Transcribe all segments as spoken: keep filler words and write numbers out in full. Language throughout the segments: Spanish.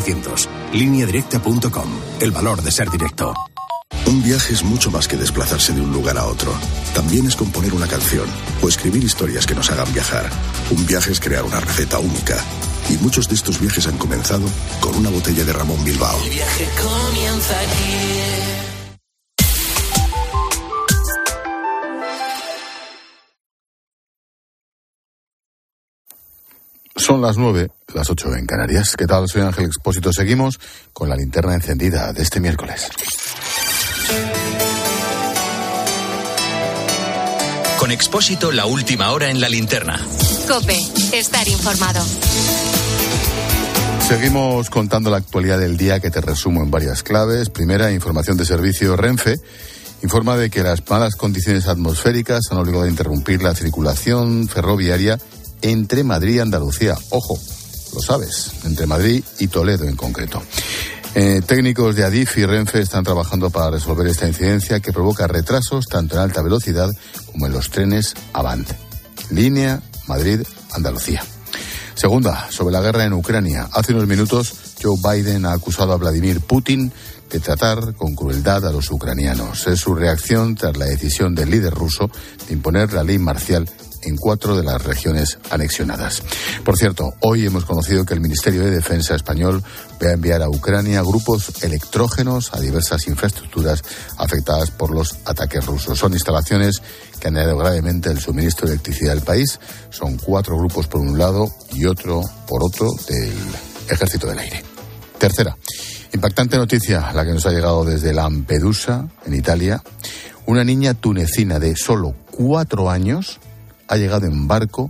ochocientos. línea directa punto com. El valor de ser directo. Un viaje es mucho más que desplazarse de un lugar a otro. También es componer una canción o escribir historias que nos hagan viajar. Un viaje es crear una receta única. Y muchos de estos viajes han comenzado con una botella de Ramón Bilbao. El viaje comienza aquí. Son las nueve, las ocho en Canarias. ¿Qué tal? Soy Ángel Expósito. Seguimos con la linterna encendida de este miércoles. Con Expósito, la última hora en la linterna. COPE, estar informado. Seguimos contando la actualidad del día, que te resumo en varias claves. Primera, información de servicio. Renfe informa de que las malas condiciones atmosféricas han obligado a interrumpir la circulación ferroviaria entre Madrid y Andalucía. Ojo, lo sabes, entre Madrid y Toledo en concreto. Eh, técnicos de Adif y Renfe están trabajando para resolver esta incidencia que provoca retrasos tanto en alta velocidad como en los trenes Avant. Línea Madrid-Andalucía. Segunda, sobre la guerra en Ucrania. Hace unos minutos Joe Biden ha acusado a Vladimir Putin de tratar con crueldad a los ucranianos. Es su reacción tras la decisión del líder ruso de imponer la ley marcial en cuatro de las regiones anexionadas. Por cierto, hoy hemos conocido que el Ministerio de Defensa español va a enviar a Ucrania grupos electrógenos a diversas infraestructuras afectadas por los ataques rusos. Son instalaciones que han dañado gravemente el suministro de electricidad del país. Son cuatro grupos por un lado y otro por otro del Ejército del Aire. Tercera, impactante noticia la que nos ha llegado desde Lampedusa, en Italia. Una niña tunecina de solo cuatro años ha llegado en barco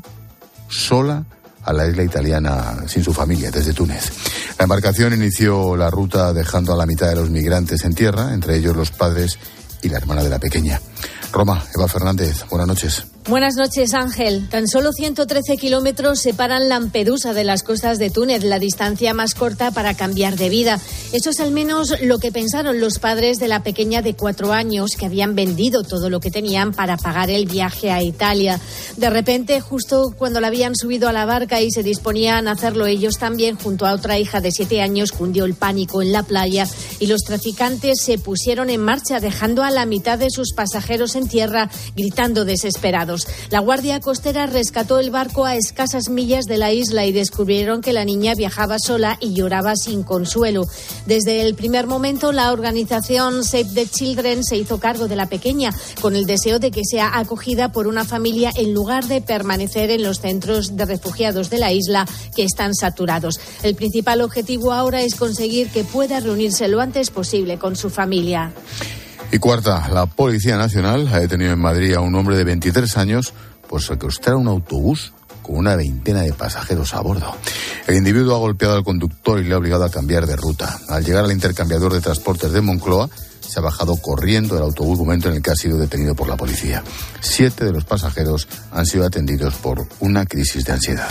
sola a la isla italiana sin su familia, desde Túnez. La embarcación inició la ruta dejando a la mitad de los migrantes en tierra, entre ellos los padres y la hermana de la pequeña. Roma, Eva Fernández, buenas noches. Buenas noches, Ángel. Tan solo ciento trece kilómetros separan Lampedusa de las costas de Túnez, la distancia más corta para cambiar de vida. Eso es al menos lo que pensaron los padres de la pequeña de cuatro años, que habían vendido todo lo que tenían para pagar el viaje a Italia. De repente, justo cuando la habían subido a la barca y se disponían a hacerlo ellos también, junto a otra hija de siete años, cundió el pánico en la playa y los traficantes se pusieron en marcha, dejando a la mitad de sus pasajeros en tierra, gritando desesperados. La Guardia Costera rescató el barco a escasas millas de la isla y descubrieron que la niña viajaba sola y lloraba sin consuelo. Desde el primer momento, la organización Save the Children se hizo cargo de la pequeña, con el deseo de que sea acogida por una familia en lugar de permanecer en los centros de refugiados de la isla, que están saturados. El principal objetivo ahora es conseguir que pueda reunirse lo antes posible con su familia. Y cuarta, la Policía Nacional ha detenido en Madrid a un hombre de veintitrés años por secuestrar un autobús con una veintena de pasajeros a bordo. El individuo ha golpeado al conductor y le ha obligado a cambiar de ruta. Al llegar al intercambiador de transportes de Moncloa, se ha bajado corriendo del autobús, momento en el que ha sido detenido por la policía. Siete de los pasajeros han sido atendidos por una crisis de ansiedad.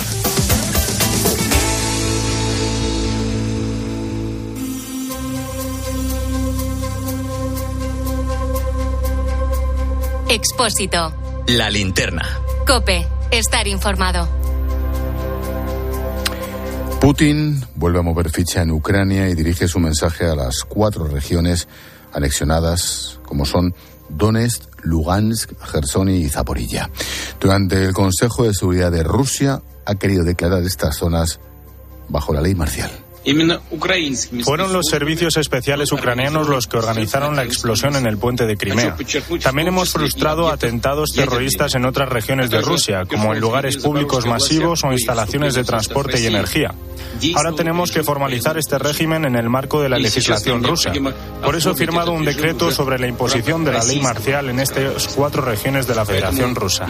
Expósito. La linterna. COPE, estar informado. Putin vuelve a mover ficha en Ucrania y dirige su mensaje a las cuatro regiones anexionadas, como son Donetsk, Lugansk, Jersón y Zaporilla. Durante el Consejo de Seguridad de Rusia ha querido declarar estas zonas bajo la ley marcial. Fueron los servicios especiales ucranianos los que organizaron la explosión en el puente de Crimea. También hemos frustrado atentados terroristas en otras regiones de Rusia, como en lugares públicos masivos o instalaciones de transporte y energía. Ahora tenemos que formalizar este régimen en el marco de la legislación rusa. Por eso he firmado un decreto sobre la imposición de la ley marcial en estas cuatro regiones de la Federación Rusa.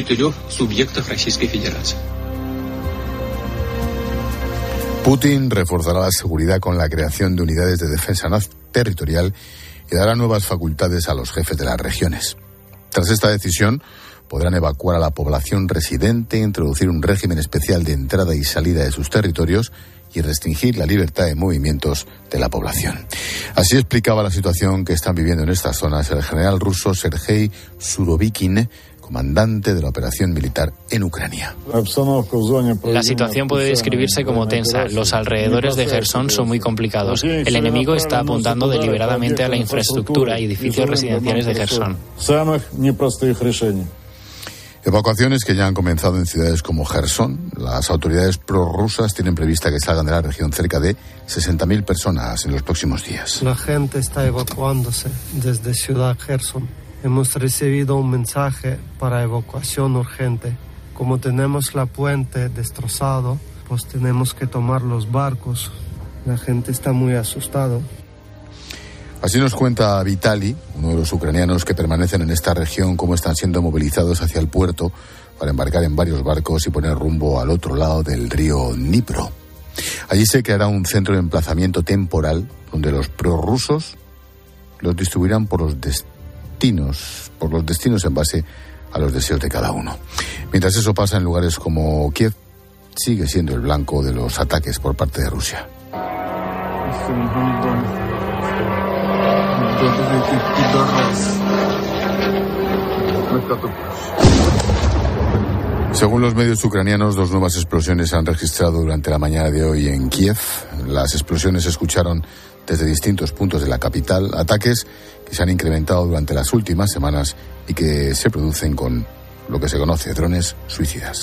Putin reforzará la seguridad con la creación de unidades de defensa territorial y dará nuevas facultades a los jefes de las regiones. Tras esta decisión, podrán evacuar a la población residente, introducir un régimen especial de entrada y salida de sus territorios y restringir la libertad de movimientos de la población. Así explicaba la situación que están viviendo en estas zonas el general ruso Sergei Surovikin, comandante de la operación militar en Ucrania. La situación puede describirse como tensa. Los alrededores de Jersón son muy complicados. El enemigo está apuntando deliberadamente a la infraestructura y edificios residenciales de Jersón. Evacuaciones que ya han comenzado en ciudades como Jersón. Las autoridades prorrusas tienen prevista que salgan de la región cerca de sesenta mil personas en los próximos días. La gente está evacuándose desde Ciudad Jersón. Hemos recibido un mensaje para evacuación urgente. Como tenemos la puente destrozado, pues tenemos que tomar los barcos. La gente está muy asustada. Así nos cuenta Vitali, uno de los ucranianos que permanecen en esta región, cómo están siendo movilizados hacia el puerto para embarcar en varios barcos y poner rumbo al otro lado del río Dnipro. Allí se creará un centro de emplazamiento temporal donde los prorrusos los distribuirán por los destinos, por los destinos en base a los deseos de cada uno. Mientras eso pasa en lugares como Kiev, sigue siendo el blanco de los ataques por parte de Rusia. Según los medios ucranianos, dos nuevas explosiones se han registrado durante la mañana de hoy en Kiev. Las explosiones se escucharon desde distintos puntos de la capital, ataques que se han incrementado durante las últimas semanas y que se producen con lo que se conoce drones suicidas.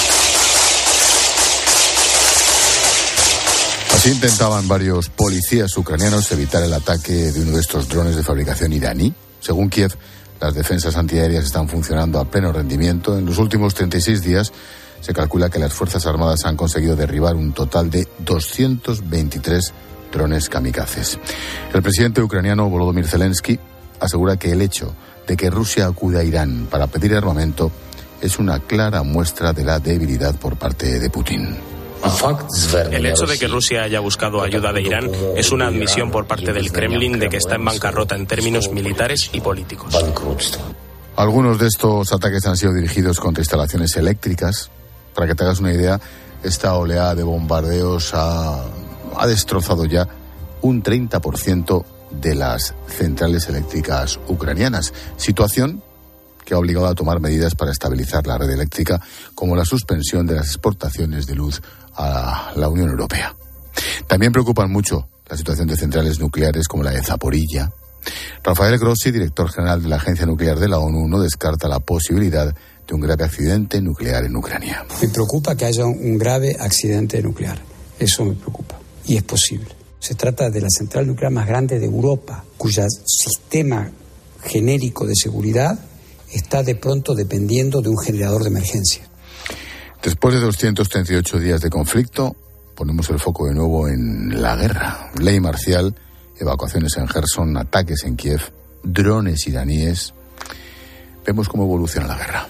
Así intentaban varios policías ucranianos evitar el ataque de uno de estos drones de fabricación iraní. Según Kiev, las defensas antiaéreas están funcionando a pleno rendimiento. En los últimos treinta y seis días se calcula que las Fuerzas Armadas han conseguido derribar un total de doscientos veintitrés drones kamikazes. El presidente ucraniano Volodymyr Zelensky asegura que el hecho de que Rusia acuda a Irán para pedir armamento es una clara muestra de la debilidad por parte de Putin. El hecho de que Rusia haya buscado ayuda de Irán es una admisión por parte del Kremlin de que está en bancarrota en términos militares y políticos. Algunos de estos ataques han sido dirigidos contra instalaciones eléctricas. Para que te hagas una idea, esta oleada de bombardeos ha, ha destrozado ya un treinta por ciento de las centrales eléctricas ucranianas. Situación que ha obligado a tomar medidas para estabilizar la red eléctrica, como la suspensión de las exportaciones de luz a la Unión Europea. También preocupan mucho la situación de centrales nucleares como la de Zaporilla. Rafael Grossi, director general de la Agencia Nuclear de la ONU, no descarta la posibilidad de un grave accidente nuclear en Ucrania. Me preocupa que haya un grave accidente nuclear. Eso me preocupa. Y es posible. Se trata de la central nuclear más grande de Europa, cuyo sistema genérico de seguridad está de pronto dependiendo de un generador de emergencia. Después de doscientos treinta y ocho días de conflicto, ponemos el foco de nuevo en la guerra. Ley marcial, evacuaciones en Jersón, ataques en Kiev, drones iraníes. Vemos cómo evoluciona la guerra.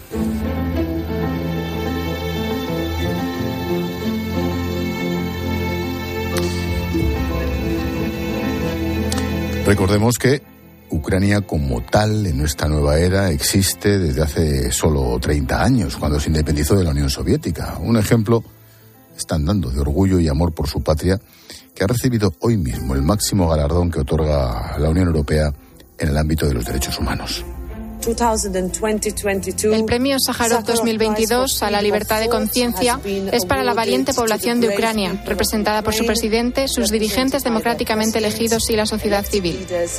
Recordemos que Ucrania como tal en nuestra nueva era existe desde hace solo treinta años, cuando se independizó de la Unión Soviética. Un ejemplo están dando de orgullo y amor por su patria, que ha recibido hoy mismo el máximo galardón que otorga la Unión Europea en el ámbito de los derechos humanos. El premio Sájarov dos mil veintidós a la libertad de conciencia es para la valiente población de Ucrania, representada por su presidente, sus dirigentes democráticamente elegidos y la sociedad civil. Es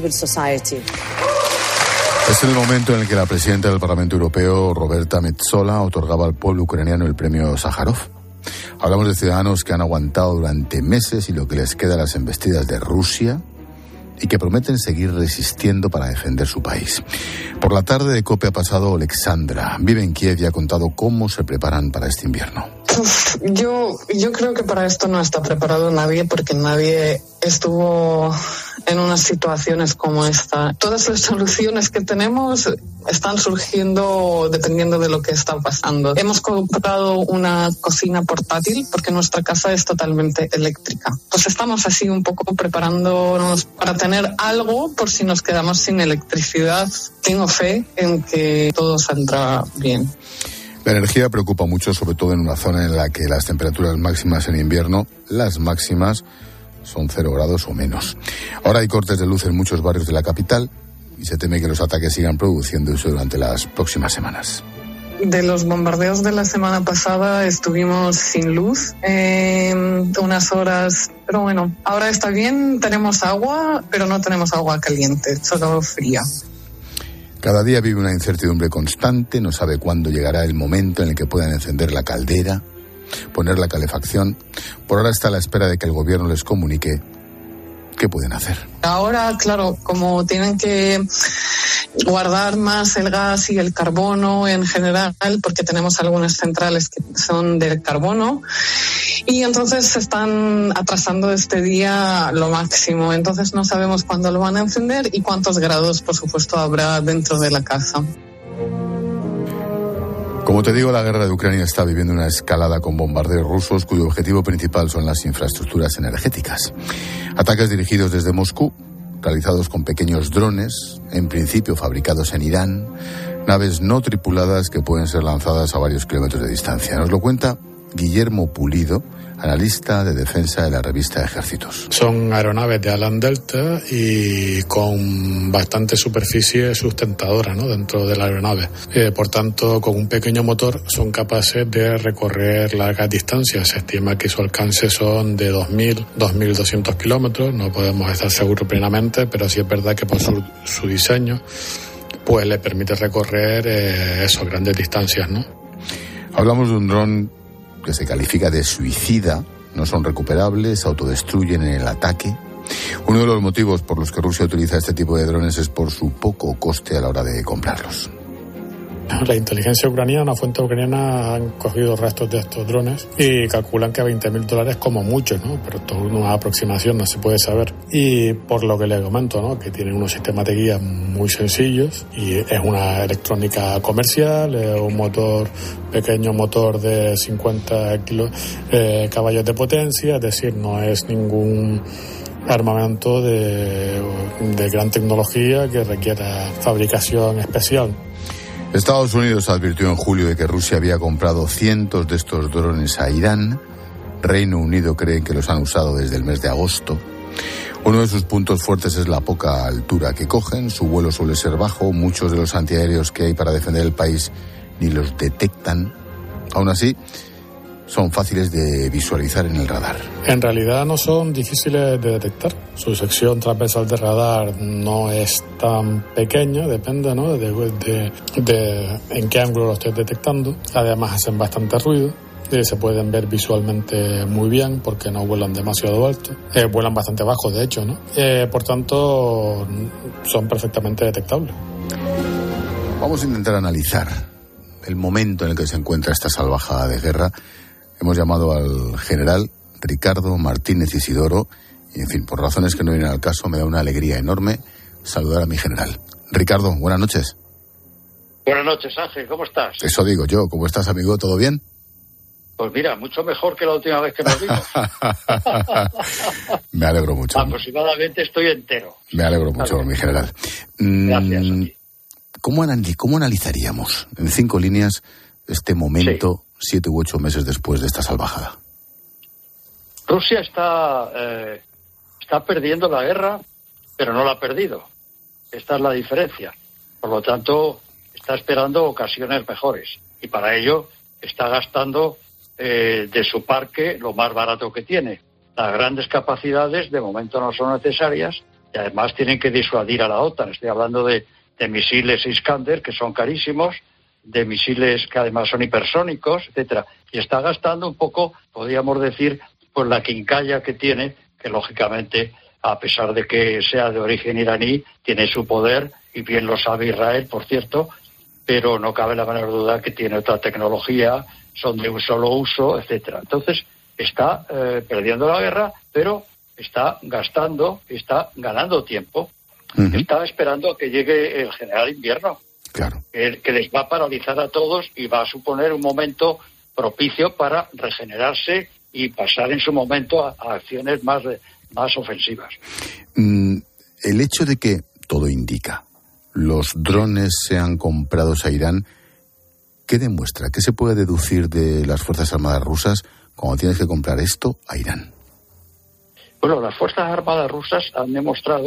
el momento en el que la presidenta del Parlamento Europeo, Roberta Metsola, otorgaba al pueblo ucraniano el premio Sájarov. Hablamos de ciudadanos que han aguantado durante meses y lo que les queda a las embestidas de Rusia, y que prometen seguir resistiendo para defender su país. Por la tarde de COPE ha pasado Alexandra. Vive en Kiev y ha contado cómo se preparan para este invierno. Uf, yo, yo creo que para esto no está preparado nadie, porque nadie estuvo en unas situaciones como esta. Todas las soluciones que tenemos están surgiendo dependiendo de lo que está pasando. Hemos comprado una cocina portátil porque nuestra casa es totalmente eléctrica. Pues estamos así un poco preparándonos para tener algo por si nos quedamos sin electricidad. Tengo fe en que todo saldrá bien. La energía preocupa mucho, sobre todo en una zona en la que las temperaturas máximas en invierno, las máximas, son cero grados o menos. Ahora hay cortes de luz en muchos barrios de la capital y se teme que los ataques sigan produciéndose durante las próximas semanas. De los bombardeos de la semana pasada estuvimos sin luz eh, unas horas, pero bueno, ahora está bien, tenemos agua, pero no tenemos agua caliente, solo fría. Cada día vive una incertidumbre constante, no sabe cuándo llegará el momento en el que puedan encender la caldera, poner la calefacción. Por ahora está a la espera de que el gobierno les comunique qué pueden hacer. Ahora, claro, como tienen que guardar más el gas y el carbono en general, porque tenemos algunas centrales que son de carbono, y entonces se están atrasando este día lo máximo. Entonces no sabemos cuándo lo van a encender y cuántos grados, por supuesto, habrá dentro de la casa. Como te digo, la guerra de Ucrania está viviendo una escalada con bombardeos rusos cuyo objetivo principal son las infraestructuras energéticas. Ataques dirigidos desde Moscú, realizados con pequeños drones, en principio fabricados en Irán, naves no tripuladas que pueden ser lanzadas a varios kilómetros de distancia. Nos lo cuenta Guillermo Pulido, analista de defensa de la revista Ejércitos. Son aeronaves de Alan Delta y con bastante superficie sustentadora, ¿no?, dentro de la aeronave. Eh, por tanto, con un pequeño motor son capaces de recorrer largas distancias. Se estima que su alcance son de dos mil, dos mil doscientos kilómetros. No podemos estar seguros plenamente, pero sí es verdad que por su, su diseño pues le permite recorrer eh, esas grandes distancias, ¿no? Hablamos de un dron que se califica de suicida, no son recuperables, se autodestruyen en el ataque. Uno de los motivos por los que Rusia utiliza este tipo de drones es por su poco coste a la hora de comprarlos. La inteligencia ucraniana, una fuente ucraniana, han cogido restos de estos drones y calculan que veinte mil dólares como mucho, ¿no? Pero esto es una aproximación, no se puede saber. Y por lo que les comento, ¿no?, que tienen unos sistemas de guía muy sencillos y es una electrónica comercial, es un motor, pequeño motor de cincuenta kilos, eh, caballos de potencia, es decir, no es ningún armamento de, de gran tecnología que requiera fabricación especial. Estados Unidos advirtió en julio de que Rusia había comprado cientos de estos drones a Irán. Reino Unido cree que los han usado desde el mes de agosto. Uno de sus puntos fuertes es la poca altura que cogen. Su vuelo suele ser bajo. Muchos de los antiaéreos que hay para defender el país ni los detectan. Aún así, son fáciles de visualizar en el radar. En realidad no son difíciles de detectar. Su sección transversal de radar no es tan pequeña, depende, ¿no?, de, de, de en qué ángulo lo estés detectando. Además hacen bastante ruido. Eh, se pueden ver visualmente muy bien porque no vuelan demasiado alto. Eh, vuelan bastante bajo, de hecho, ¿no? Eh, por tanto, son perfectamente detectables. Vamos a intentar analizar el momento en el que se encuentra esta salvajada de guerra. Hemos llamado al general Ricardo Martínez Isidoro y, en fin, por razones que no vienen al caso, me da una alegría enorme saludar a mi general. Ricardo, buenas noches. Buenas noches, Ángel, ¿cómo estás? Eso digo yo, ¿cómo estás, amigo? ¿Todo bien? Pues mira, mucho mejor que la última vez que nos vimos. Me alegro mucho. Aproximadamente estoy entero. Me alegro mucho, mi general. Gracias a ti. ¿Cómo, anal- ¿Cómo analizaríamos en cinco líneas este momento, sí, siete u ocho meses después de esta salvajada? Rusia está, eh, está perdiendo la guerra, pero no la ha perdido. Esta es la diferencia. Por lo tanto, está esperando ocasiones mejores. Y para ello está gastando eh, de su parque lo más barato que tiene. Las grandes capacidades de momento no son necesarias y además tienen que disuadir a la OTAN. Estoy hablando de, de misiles Iskander, que son carísimos, de misiles que además son hipersónicos, etcétera. Y está gastando un poco, podríamos decir, pues la quincalla que tiene, que lógicamente, a pesar de que sea de origen iraní, tiene su poder, y bien lo sabe Israel, por cierto, pero no cabe la menor duda que tiene otra tecnología, son de un solo uso, etcétera. Entonces, está eh, perdiendo la guerra, pero está gastando, está ganando tiempo. Uh-huh. Está esperando a que llegue el general invierno. Claro. Que, que les va a paralizar a todos y va a suponer un momento propicio para regenerarse y pasar en su momento a, a acciones más, más ofensivas. Mm, el hecho de que, todo indica, los drones sean comprados a Irán, ¿qué demuestra? ¿Qué se puede deducir de las Fuerzas Armadas rusas cuando tienes que comprar esto a Irán? Bueno, las Fuerzas Armadas rusas han demostrado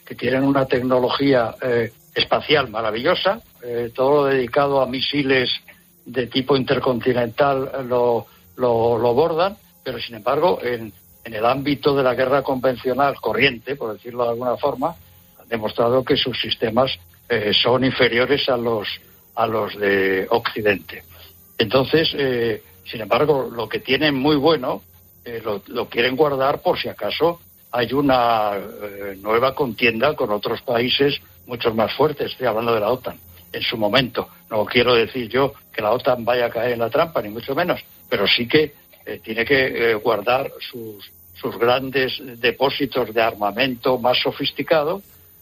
que tienen una tecnología eh, espacial maravillosa, eh, todo lo dedicado a misiles de tipo intercontinental lo, lo, lo bordan, pero sin embargo en, en el ámbito de la guerra convencional corriente, por decirlo de alguna forma, han demostrado que sus sistemas eh, son inferiores a los a los de Occidente. Entonces, eh, sin embargo, lo que tienen muy bueno eh, lo, lo quieren guardar por si acaso hay una eh, nueva contienda con otros países mucho más fuertes. Estoy hablando de la OTAN en su momento. No quiero decir yo que la OTAN vaya a caer en la trampa, ni mucho menos, pero sí que eh, tiene que eh, guardar sus, sus grandes depósitos de armamento más sofisticado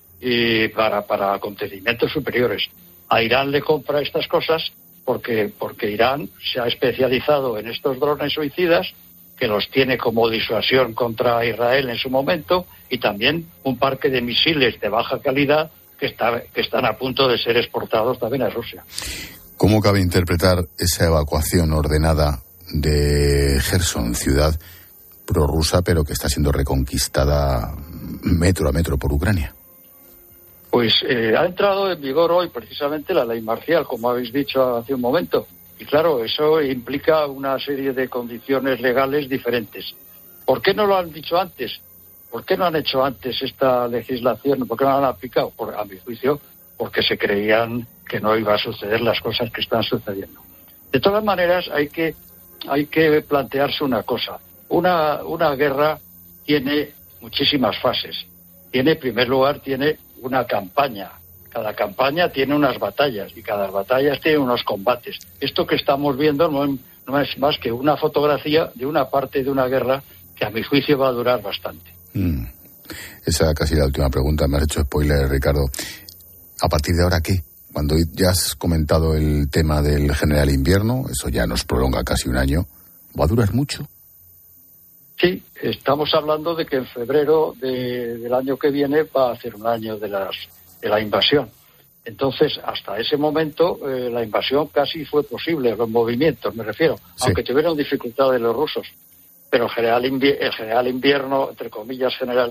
y para, para acontecimientos superiores. A Irán le compra estas cosas porque, porque Irán se ha especializado en estos drones suicidas, que los tiene como disuasión contra Israel en su momento, y también un parque de misiles de baja calidad que, está, que están a punto de ser exportados también a Rusia. ¿Cómo cabe interpretar esa evacuación ordenada de Gerson, ciudad prorrusa, pero que está siendo reconquistada metro a metro por Ucrania? Pues eh, ha entrado en vigor hoy precisamente la ley marcial, como habéis dicho hace un momento. Y claro, eso implica una serie de condiciones legales diferentes. ¿Por qué no lo han dicho antes? ¿Por qué no han hecho antes esta legislación? ¿Por qué no la han aplicado? Por, a mi juicio, porque se creían que no iba a suceder las cosas que están sucediendo. De todas maneras, hay que, hay que plantearse una cosa. Una, una guerra tiene muchísimas fases. Tiene, en primer lugar, tiene una campaña. Cada campaña tiene unas batallas y cada batalla tiene unos combates. Esto que estamos viendo no es, no es más que una fotografía de una parte de una guerra que a mi juicio va a durar bastante. Mm. Esa es casi la última pregunta. Me has hecho spoiler, Ricardo. ¿A partir de ahora qué? Cuando ya has comentado el tema del general invierno, eso ya nos prolonga casi un año, ¿va a durar mucho? Sí, estamos hablando de que en febrero de, del año que viene va a ser un año de las de la invasión. Entonces, hasta ese momento, eh, la invasión casi fue posible, los movimientos, me refiero, sí. Aunque tuvieron dificultades los rusos. Pero el general, invier- el general invierno, entre comillas general,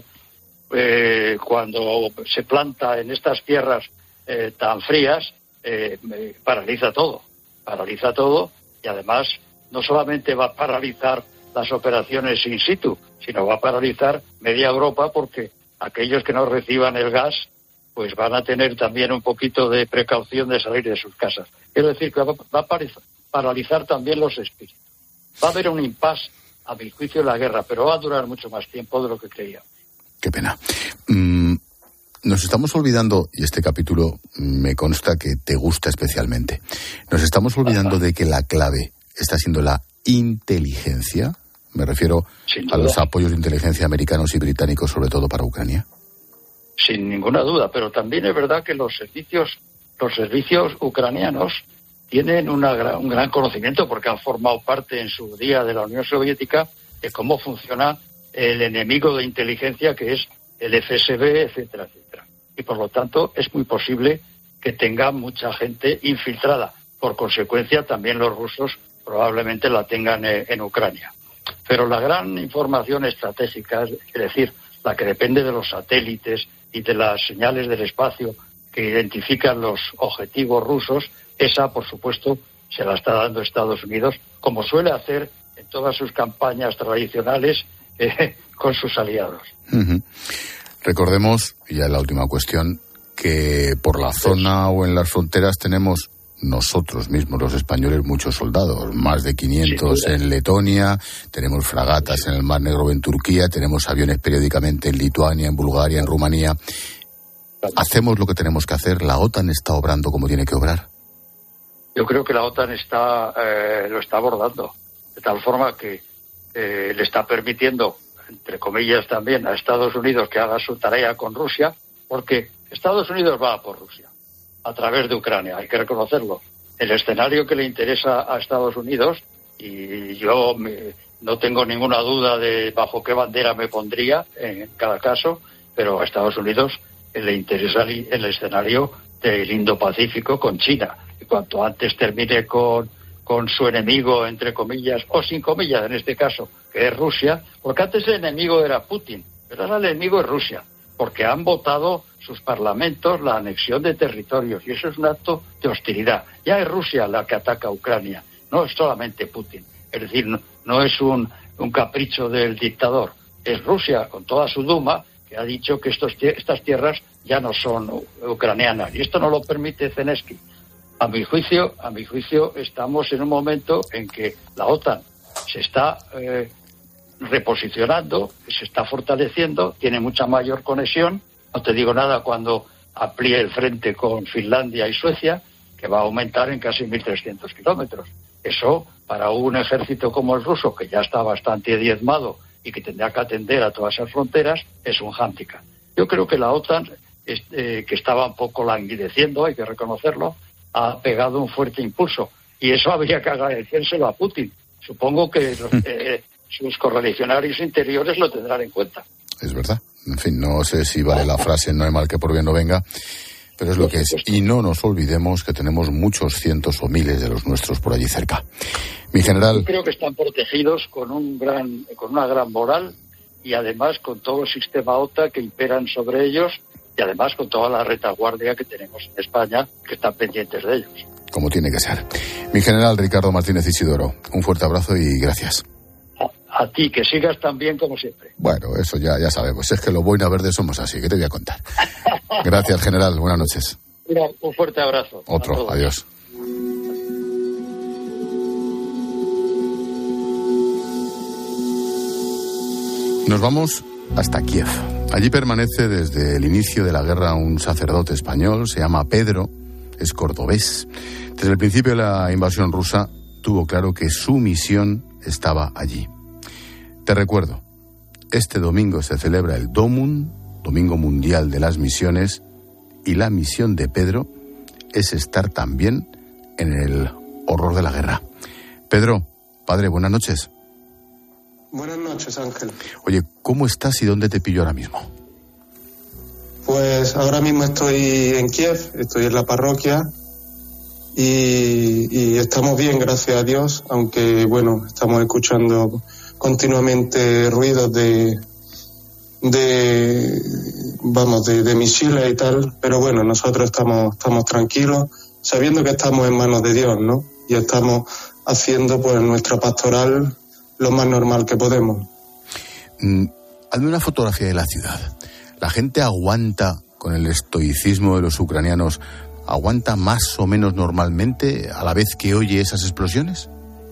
eh, cuando se planta en estas tierras eh, tan frías, eh, paraliza todo, paraliza todo y además no solamente va a paralizar las operaciones in situ, sino va a paralizar media Europa porque aquellos que no reciban el gas pues van a tener también un poquito de precaución de salir de sus casas. Quiero decir que va, va a paralizar también los espíritus. Va a haber un impasse, a mi juicio, en la guerra, pero va a durar mucho más tiempo de lo que creía. Qué pena. Mm, nos estamos olvidando, y este capítulo me consta que te gusta especialmente, nos estamos olvidando Ajá. de que la clave está siendo la inteligencia. Me refiero a los apoyos de inteligencia americanos y británicos, sobre todo para Ucrania. Sin ninguna duda, pero también es verdad que los servicios, los servicios ucranianos tienen una gran, un gran conocimiento porque han formado parte en su día de la Unión Soviética de cómo funciona el enemigo de inteligencia que es el F S B, etcétera, etcétera. Y por lo tanto es muy posible que tenga mucha gente infiltrada. Por consecuencia, también los rusos probablemente la tengan en, en Ucrania. Pero la gran información estratégica, es decir, la que depende de los satélites y de las señales del espacio que identifican los objetivos rusos, esa, por supuesto, se la está dando Estados Unidos, como suele hacer en todas sus campañas tradicionales eh, con sus aliados. Uh-huh. Recordemos, y ya la última cuestión, que por la zona o en las fronteras tenemos nosotros mismos, los españoles, muchos soldados, más de quinientos sí, en Letonia, tenemos fragatas sí. en el Mar Negro en Turquía, tenemos aviones periódicamente en Lituania, en Bulgaria, en Rumanía. ¿Hacemos lo que tenemos que hacer? ¿La OTAN está obrando como tiene que obrar? Yo creo que la OTAN está eh, lo está abordando, de tal forma que eh, le está permitiendo, entre comillas también, a Estados Unidos que haga su tarea con Rusia, porque Estados Unidos va a por Rusia a través de Ucrania, hay que reconocerlo. El escenario que le interesa a Estados Unidos, y yo me, no tengo ninguna duda de bajo qué bandera me pondría en cada caso, pero a Estados Unidos le interesa el, el escenario del Indo-Pacífico con China. Y cuanto antes termine con, con su enemigo, entre comillas, o sin comillas en este caso, que es Rusia, porque antes el enemigo era Putin, pero ahora el enemigo es Rusia. porque han votado sus parlamentos la anexión de territorios, y eso es un acto de hostilidad. Ya es Rusia la que ataca a Ucrania, no es solamente Putin. Es decir, no, no es un, un capricho del dictador, es Rusia con toda su Duma que ha dicho que estos, estas tierras ya no son ucranianas, y esto no lo permite Zelensky. A mi juicio, a mi juicio estamos en un momento en que la OTAN se está eh, reposicionando, se está fortaleciendo, tiene mucha mayor conexión. No te digo nada cuando amplíe el frente con Finlandia y Suecia, que va a aumentar en casi mil trescientos kilómetros. Eso, para un ejército como el ruso, que ya está bastante diezmado y que tendrá que atender a todas esas fronteras, es un hándicap. Yo creo que la OTAN, eh, que estaba un poco languideciendo, hay que reconocerlo, ha pegado un fuerte impulso. Y eso habría que agradecérselo a Putin. Supongo que los, eh, sus correligionarios interiores lo tendrán en cuenta. Es verdad. En fin, no sé si vale la frase no hay mal que por bien no venga, pero es lo que es. Y no nos olvidemos que tenemos muchos cientos o miles de los nuestros por allí cerca. Mi general... Yo creo que están protegidos con un gran, con una gran moral, y además con todo el sistema OTAN que imperan sobre ellos, y además con toda la retaguardia que tenemos en España, que están pendientes de ellos. Como tiene que ser. Mi general Ricardo Martínez Isidoro, un fuerte abrazo y gracias. A, a ti, que sigas tan bien como siempre. Bueno, eso ya, ya sabemos. Es que los Boina Verdes somos así, ¿qué te voy a contar? Gracias, general. Buenas noches. Mira, un fuerte abrazo. Otro, adiós. Nos vamos hasta Kiev. Allí permanece desde el inicio de la guerra un sacerdote español, se llama Pedro, es cordobés. Desde el principio de la invasión rusa tuvo claro que su misión estaba allí. Te recuerdo, este domingo se celebra el Domun, Domingo Mundial de las Misiones, y la misión de Pedro es estar también en el horror de la guerra. Pedro, padre, buenas noches. Buenas noches, Ángel. Oye, ¿cómo estás y dónde te pillo ahora mismo? Pues ahora mismo estoy en Kiev, estoy en la parroquia y, y estamos bien, gracias a Dios, aunque, bueno, estamos escuchando continuamente ruidos de, de vamos, de, de misiles y tal, pero bueno, nosotros estamos, estamos tranquilos, sabiendo que estamos en manos de Dios, ¿no? Y estamos haciendo, pues, nuestra pastoral lo más normal que podemos. Mm, hazme una fotografía de la ciudad. ¿La gente aguanta con el estoicismo de los ucranianos? ¿Aguanta más o menos normalmente a la vez que oye esas explosiones?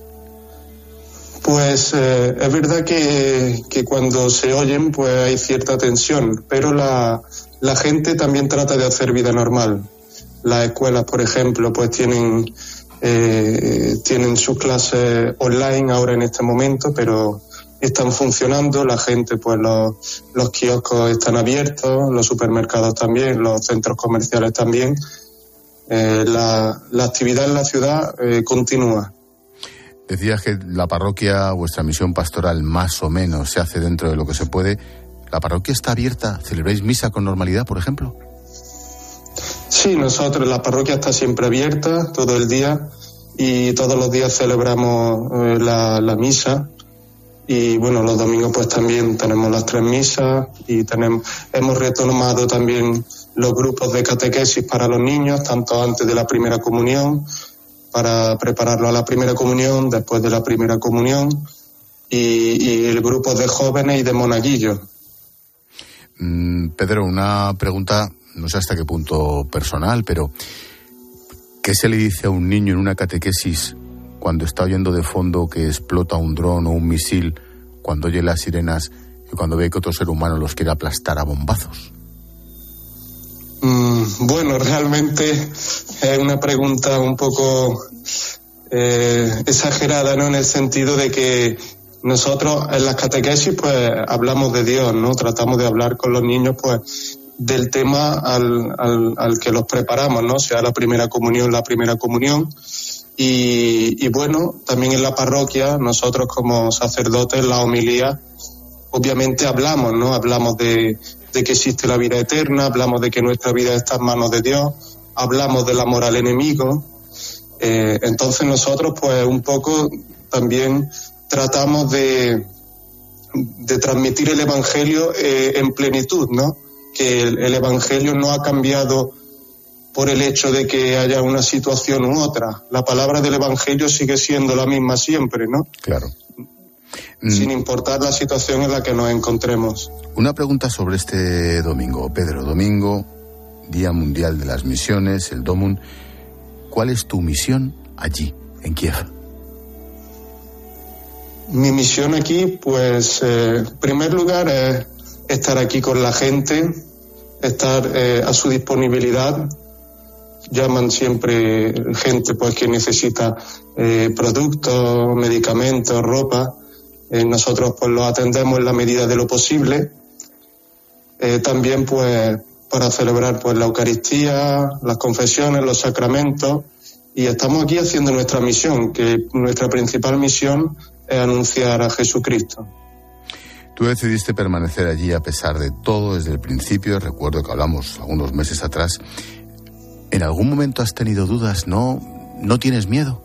Pues eh, es verdad que, que cuando se oyen pues hay cierta tensión, pero la, la gente también trata de hacer vida normal. Las escuelas, por ejemplo, pues tienen... Eh, tienen sus clases online ahora en este momento, pero están funcionando, la gente, pues los, los kioscos están abiertos, los supermercados también, los centros comerciales también. Eh, la, la actividad en la ciudad eh, continúa. Decías que la parroquia, vuestra misión pastoral más o menos se hace dentro de lo que se puede. ¿La parroquia está abierta? ¿Celebráis misa con normalidad, por ejemplo? Sí, nosotros, la parroquia está siempre abierta todo el día y todos los días celebramos eh, la, la misa, y bueno, los domingos pues también tenemos las tres misas y tenemos, hemos retomado también los grupos de catequesis para los niños, tanto antes de la primera comunión, para prepararlo a la primera comunión, después de la primera comunión, y, y el grupo de jóvenes y de monaguillos. Mm, Pedro, una pregunta, no sé hasta qué punto personal, pero ¿qué se le dice a un niño en una catequesis cuando está oyendo de fondo que explota un dron o un misil, cuando oye las sirenas y cuando ve que otro ser humano los quiere aplastar a bombazos? Mm, bueno, realmente es una pregunta un poco eh, exagerada, ¿no? En el sentido de que nosotros en las catequesis pues hablamos de Dios, ¿no? Tratamos de hablar con los niños pues del tema al, al, al que los preparamos, ¿no? Sea la primera comunión, la primera comunión. Y, y bueno, también en la parroquia, nosotros como sacerdotes, en la homilía, obviamente hablamos, ¿no? Hablamos de, de que existe la vida eterna, hablamos de que nuestra vida está en manos de Dios, hablamos del amor al enemigo. Eh, entonces nosotros, pues, un poco también tratamos de, de transmitir el Evangelio eh, en plenitud, ¿no? que el, el Evangelio no ha cambiado por el hecho de que haya una situación u otra. La palabra del Evangelio sigue siendo la misma siempre, ¿no? Claro. Sin importar la situación en la que nos encontremos. Una pregunta sobre este domingo, Pedro. Domingo, Día Mundial de las Misiones, el Domun. ¿Cuál es tu misión allí, en Kiev? Mi misión aquí, pues, eh, en primer lugar, es estar aquí con la gente, estar eh, a su disponibilidad. Llaman siempre gente pues que necesita eh, productos, medicamentos, ropa. Eh, nosotros pues los atendemos en la medida de lo posible. Eh, también pues para celebrar pues la Eucaristía, las confesiones, los sacramentos, y estamos aquí haciendo nuestra misión, que nuestra principal misión es anunciar a Jesucristo. Tú decidiste permanecer allí a pesar de todo desde el principio. Recuerdo que hablamos algunos meses atrás. ¿En algún momento has tenido dudas? ¿No, no tienes miedo?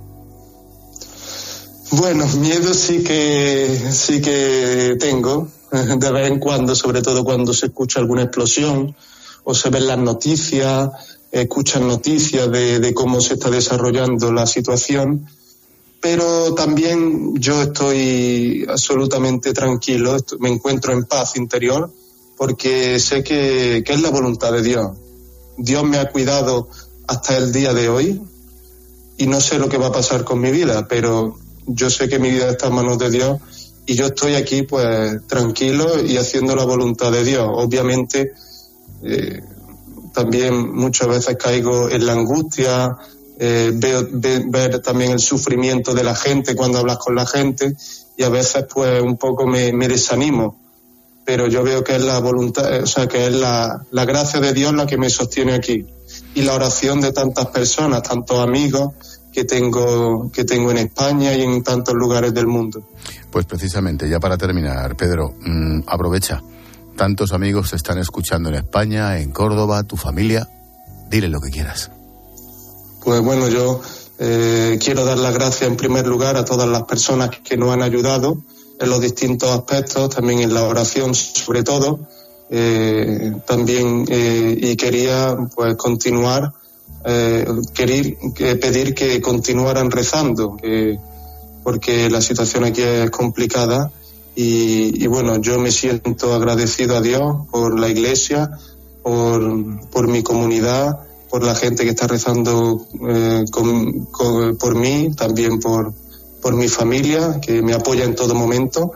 Bueno, miedo sí que sí que tengo, de vez en cuando, sobre todo cuando se escucha alguna explosión o se ven las noticias, escuchan noticias de, de cómo se está desarrollando la situación, pero también yo estoy absolutamente tranquilo, me encuentro en paz interior, porque sé que, que es la voluntad de Dios. Dios me ha cuidado hasta el día de hoy y no sé lo que va a pasar con mi vida, pero yo sé que mi vida está en manos de Dios y yo estoy aquí pues tranquilo y haciendo la voluntad de Dios. Obviamente eh, también muchas veces caigo en la angustia, eh, veo ve, ver también el sufrimiento de la gente cuando hablas con la gente y a veces pues un poco me, me desanimo. Pero yo veo que es la voluntad, o sea, que es la, la gracia de Dios la que me sostiene aquí. Y la oración de tantas personas, tantos amigos que tengo, que tengo en España y en tantos lugares del mundo. Pues precisamente, ya para terminar, Pedro, mmm, aprovecha. Tantos amigos te están escuchando en España, en Córdoba, tu familia. Dile lo que quieras. Pues bueno, yo eh, quiero dar las gracias en primer lugar a todas las personas que nos han ayudado en los distintos aspectos, también en la oración sobre todo, eh, también eh, y quería pues continuar, eh, querer, eh, pedir que continuaran rezando, que, porque la situación aquí es complicada y, y bueno, yo me siento agradecido a Dios por la Iglesia, por, por mi comunidad, por la gente que está rezando eh, con, con, por mí, también por por mi familia, que me apoya en todo momento,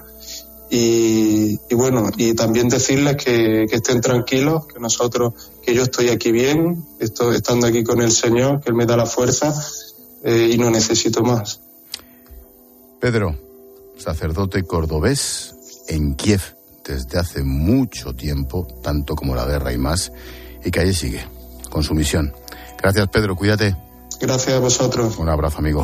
y, y bueno, y también decirles que, que estén tranquilos, que nosotros, que yo estoy aquí bien, estoy estando aquí con el Señor, que Él me da la fuerza, eh, y no necesito más. Pedro, sacerdote cordobés en Kiev desde hace mucho tiempo, tanto como la guerra y más, y que allí sigue, con su misión. Gracias, Pedro, cuídate. Gracias a vosotros. Un abrazo, amigo.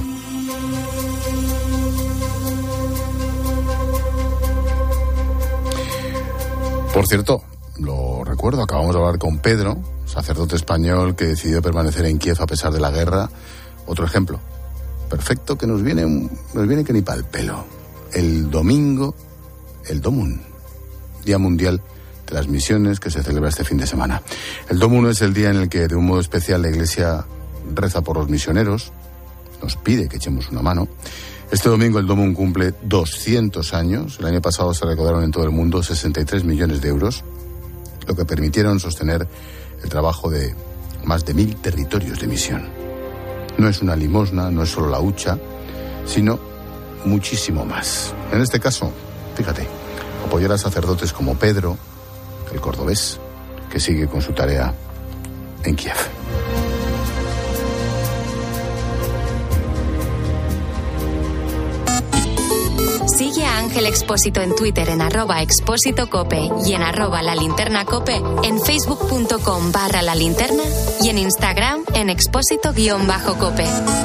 Por cierto, lo recuerdo, acabamos de hablar con Pedro, sacerdote español que decidió permanecer en Kiev a pesar de la guerra. Otro ejemplo perfecto que nos viene, nos viene que ni pa'l pelo. El domingo, el Domun, Día Mundial de las Misiones, que se celebra este fin de semana. El Domun es el día en el que de un modo especial la Iglesia reza por los misioneros, nos pide que echemos una mano. Este domingo el Domun cumple doscientos años. El año pasado se recaudaron en todo el mundo sesenta y tres millones de euros, lo que permitieron sostener el trabajo de más de mil territorios de misión. No es una limosna, no es solo la hucha, sino muchísimo más. En este caso, fíjate, apoyar a sacerdotes como Pedro, el cordobés, que sigue con su tarea en Kiev. Sigue a Ángel Expósito en Twitter en arroba expósito cope y en arroba la linterna cope, en facebook.com barra la linterna y en Instagram en expósito guión bajo cope.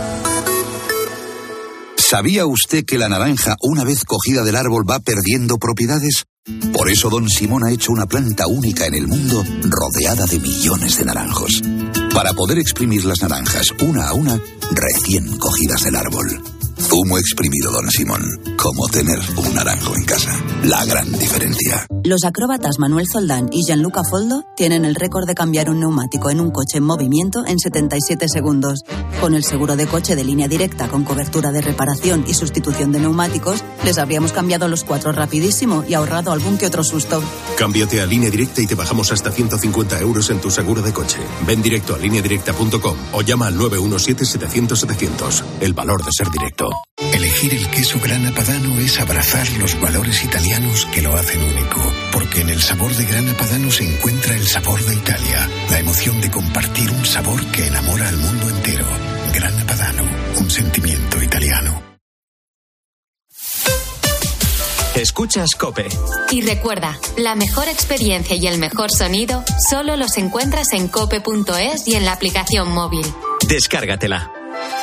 ¿Sabía usted que la naranja, una vez cogida del árbol, va perdiendo propiedades? Por eso Don Simón ha hecho una planta única en el mundo, rodeada de millones de naranjos. Para poder exprimir las naranjas una a una, recién cogidas del árbol. Zumo exprimido Don Simón. Como tener un naranjo en casa. La gran diferencia. Los acróbatas Manuel Zoldán y Gianluca Foldo tienen el récord de cambiar un neumático en un coche en movimiento en setenta y siete segundos. Con el seguro de coche de Línea Directa con cobertura de reparación y sustitución de neumáticos, les habríamos cambiado los cuatro rapidísimo y ahorrado algún que otro susto. Cámbiate a Línea Directa y te bajamos hasta ciento cincuenta euros en tu seguro de coche. Ven directo a línea directa punto com o llama al nueve uno siete setecientos setecientos. El valor de ser directo. Elegir el queso Grana Padano es abrazar los valores italianos que lo hacen único, porque en el sabor de Grana Padano se encuentra el sabor de Italia, la emoción de compartir un sabor que enamora al mundo entero. Grana Padano, un sentimiento italiano. Escuchas COPE. Y recuerda, la mejor experiencia y el mejor sonido solo los encuentras en cope punto es y en la aplicación móvil. Descárgatela.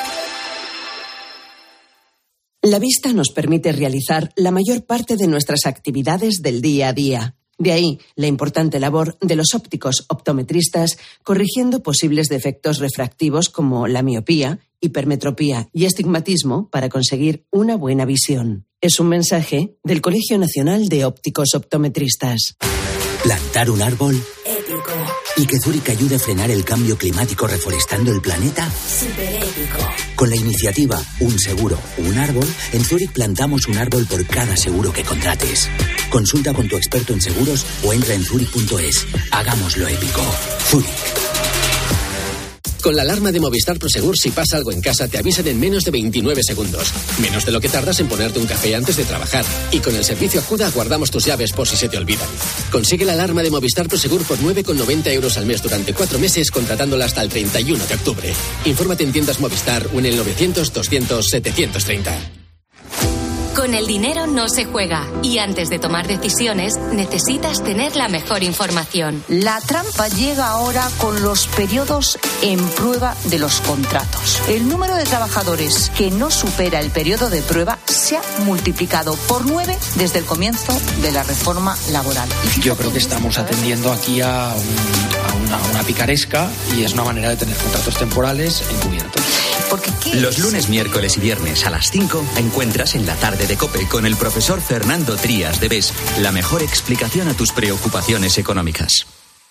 La vista nos permite realizar la mayor parte de nuestras actividades del día a día. De ahí la importante labor de los ópticos optometristas corrigiendo posibles defectos refractivos como la miopía, hipermetropía y astigmatismo para conseguir una buena visión. Es un mensaje del Colegio Nacional de Ópticos Optometristas. ¿Plantar un árbol? Épico. ¿Y que Zurich ayude a frenar el cambio climático reforestando el planeta? Superépico. Con la iniciativa Un Seguro, Un Árbol, en Zurich plantamos un árbol por cada seguro que contrates. Consulta con tu experto en seguros o entra en zurich punto es. Hagámoslo épico. Zurich. Con la alarma de Movistar Prosegur, si pasa algo en casa, te avisan en menos de veintinueve segundos. Menos de lo que tardas en ponerte un café antes de trabajar. Y con el servicio Acuda guardamos tus llaves por si se te olvidan. Consigue la alarma de Movistar Prosegur por nueve con noventa euros al mes durante cuatro meses, contratándola hasta el treinta y uno de octubre. Infórmate en tiendas Movistar o en el novecientos doscientos setecientos treinta. Con el dinero no se juega y antes de tomar decisiones necesitas tener la mejor información. La trampa llega ahora con los periodos en prueba de los contratos. El número de trabajadores que no supera el periodo de prueba se ha multiplicado por nueve desde el comienzo de la reforma laboral. Yo creo que estamos atendiendo aquí a, un, a, una, a una picaresca y es una manera de tener contratos temporales encubiertos. Porque los lunes, miércoles y viernes a las cinco encuentras en la tarde de COPE con el profesor Fernando Trías de B E S la mejor explicación a tus preocupaciones económicas.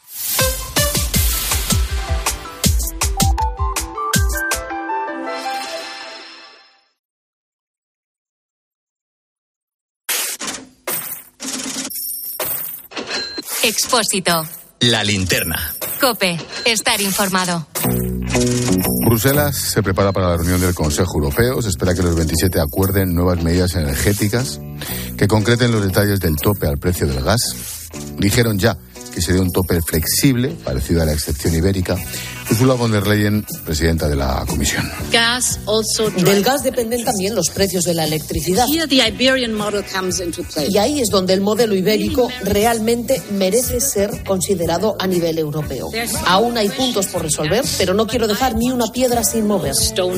Expósito. La linterna. COPE. Estar informado. Bruselas se prepara para la reunión del Consejo Europeo. Se espera que los veintisiete acuerden nuevas medidas energéticas que concreten los detalles del tope al precio del gas. Dijeron ya que sería un tope flexible, parecido a la excepción ibérica. Ursula von der Leyen, presidenta de la Comisión. Del gas dependen también los precios de la electricidad. Y ahí es donde el modelo ibérico realmente merece ser considerado a nivel europeo. Aún hay puntos por resolver, pero no quiero dejar ni una piedra sin mover.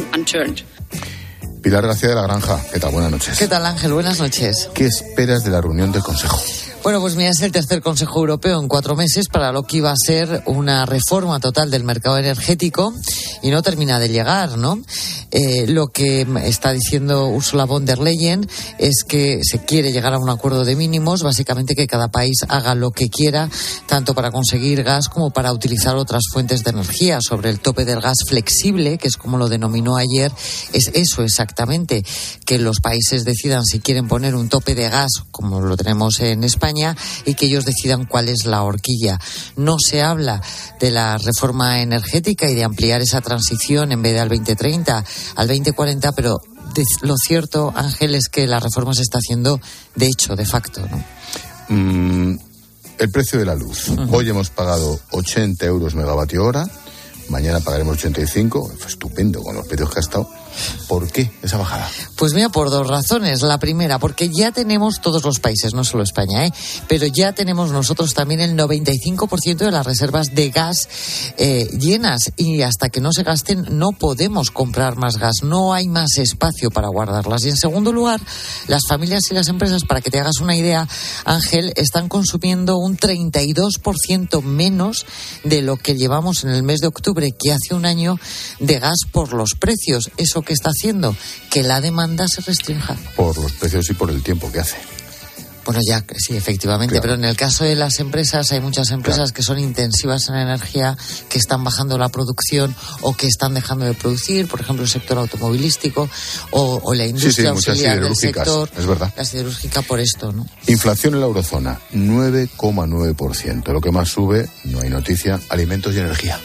Pilar García de la Granja, ¿qué tal? Buenas noches. ¿Qué tal, Ángel? Buenas noches. ¿Qué esperas de la reunión del Consejo? Bueno, pues mira, es el tercer Consejo Europeo en cuatro meses para lo que iba a ser una reforma total del mercado energético y no termina de llegar, ¿no? Eh, lo que está diciendo Ursula von der Leyen es que se quiere llegar a un acuerdo de mínimos, básicamente que cada país haga lo que quiera, tanto para conseguir gas como para utilizar otras fuentes de energía. Sobre el tope del gas flexible, que es como lo denominó ayer, es eso exactamente, que los países decidan si quieren poner un tope de gas, como lo tenemos en España, y que ellos decidan cuál es la horquilla. No se habla de la reforma energética y de ampliar esa transición en vez de al veinte treinta, al veinte cuarenta, pero de, lo cierto, Ángel, es que la reforma se está haciendo de hecho, de facto, ¿no? Mm, el precio de la luz. Uh-huh. Hoy hemos pagado ochenta euros megavatio hora, mañana pagaremos ochenta y cinco, fue estupendo con los precios que ha estado. ¿Por qué esa bajada? Pues mira, por dos razones. La primera, porque ya tenemos todos los países, no solo España, ¿eh? pero ya tenemos nosotros también el noventa y cinco por ciento de las reservas de gas eh, llenas, y hasta que no se gasten no podemos comprar más gas, no hay más espacio para guardarlas. Y en segundo lugar, las familias y las empresas, para que te hagas una idea, Ángel, están consumiendo un treinta y dos por ciento menos de lo que llevamos en el mes de octubre, que hace un año, de gas por los precios. Eso lo que está haciendo? Que la demanda se restrinja. Por los precios y por el tiempo que hace. Bueno, ya, sí, efectivamente, claro. Pero en el caso de las empresas, hay muchas empresas claro. que son intensivas en energía, que están bajando la producción o que están dejando de producir, por ejemplo, el sector automovilístico o, o la industria sí, sí, auxiliar del sector, es verdad. La siderúrgica por esto, ¿no? Inflación en la eurozona, nueve coma nueve por ciento. Lo que más sube, no hay noticia, alimentos y energía.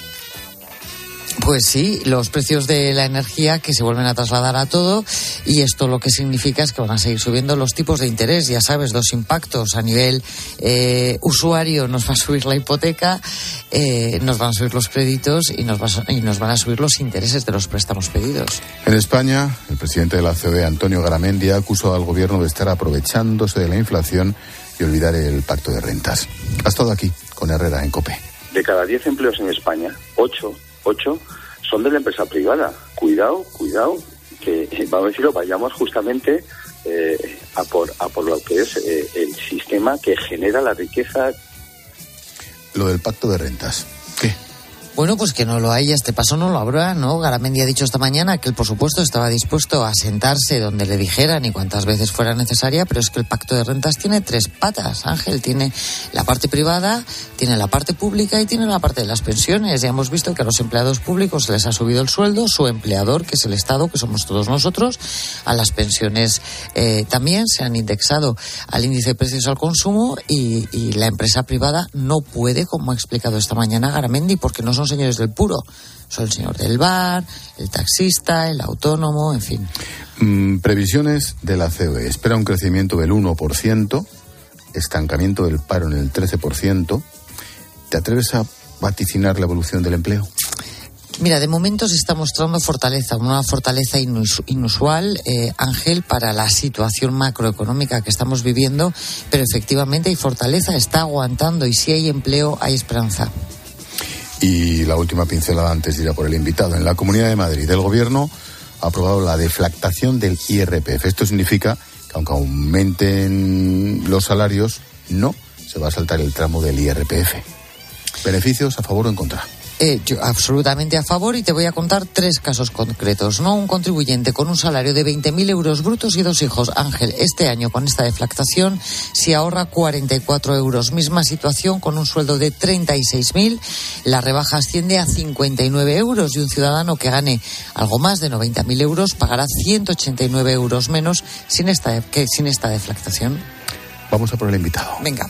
Pues sí, los precios de la energía que se vuelven a trasladar a todo, y esto lo que significa es que van a seguir subiendo los tipos de interés. Ya sabes, dos impactos a nivel eh, usuario: nos va a subir la hipoteca, eh, nos van a subir los créditos y nos, va a, y nos van a subir los intereses de los préstamos pedidos. En España, el presidente de la C O E, Antonio Garamendi, acusó al gobierno de estar aprovechándose de la inflación y olvidar el pacto de rentas. Ha estado aquí con Herrera en COPE. De cada diez empleos en España, ocho Ocho son de la empresa privada. Cuidado, cuidado, que vamos a decirlo, vayamos justamente eh, a por a por lo que es eh, el sistema que genera la riqueza. Lo del pacto de rentas, ¿qué? Bueno, pues que no lo hay, a este paso no lo habrá, ¿no? Garamendi ha dicho esta mañana que él, por supuesto, estaba dispuesto a sentarse donde le dijeran y cuantas veces fuera necesaria, pero es que el pacto de rentas tiene tres patas, Ángel. Tiene la parte privada, tiene la parte pública y tiene la parte de las pensiones. Ya hemos visto que a los empleados públicos se les ha subido el sueldo, su empleador, que es el Estado, que somos todos nosotros, a las pensiones eh, también se han indexado al índice de precios al consumo, y, y la empresa privada no puede, como ha explicado esta mañana Garamendi, porque no son señores del puro, son el señor del bar, el taxista, el autónomo, en fin. Mm, previsiones de la C O E. Espera un crecimiento del uno por ciento, estancamiento del paro en el trece por ciento. ¿Te atreves a vaticinar la evolución del empleo? Mira, de momento se está mostrando fortaleza, una fortaleza inus- inusual, eh, Ángel, para la situación macroeconómica que estamos viviendo, pero efectivamente hay fortaleza, está aguantando, y si hay empleo, hay esperanza. Y la última pincelada antes de ir a por el invitado. En la Comunidad de Madrid, el Gobierno ha aprobado la deflactación del I R P F. Esto significa que aunque aumenten los salarios, no se va a saltar el tramo del I R P F. ¿Beneficios a favor o en contra? Eh, yo absolutamente a favor, y te voy a contar tres casos concretos. No, un contribuyente con un salario de veinte mil euros brutos y dos hijos, Ángel, este año con esta deflactación si ahorra cuarenta y cuatro euros. Misma situación con un sueldo de treinta y seis mil, la rebaja asciende a cincuenta y nueve euros, y un ciudadano que gane algo más de noventa mil euros pagará ciento ochenta y nueve euros menos sin esta, que, sin esta deflactación. Vamos a por el invitado. Venga.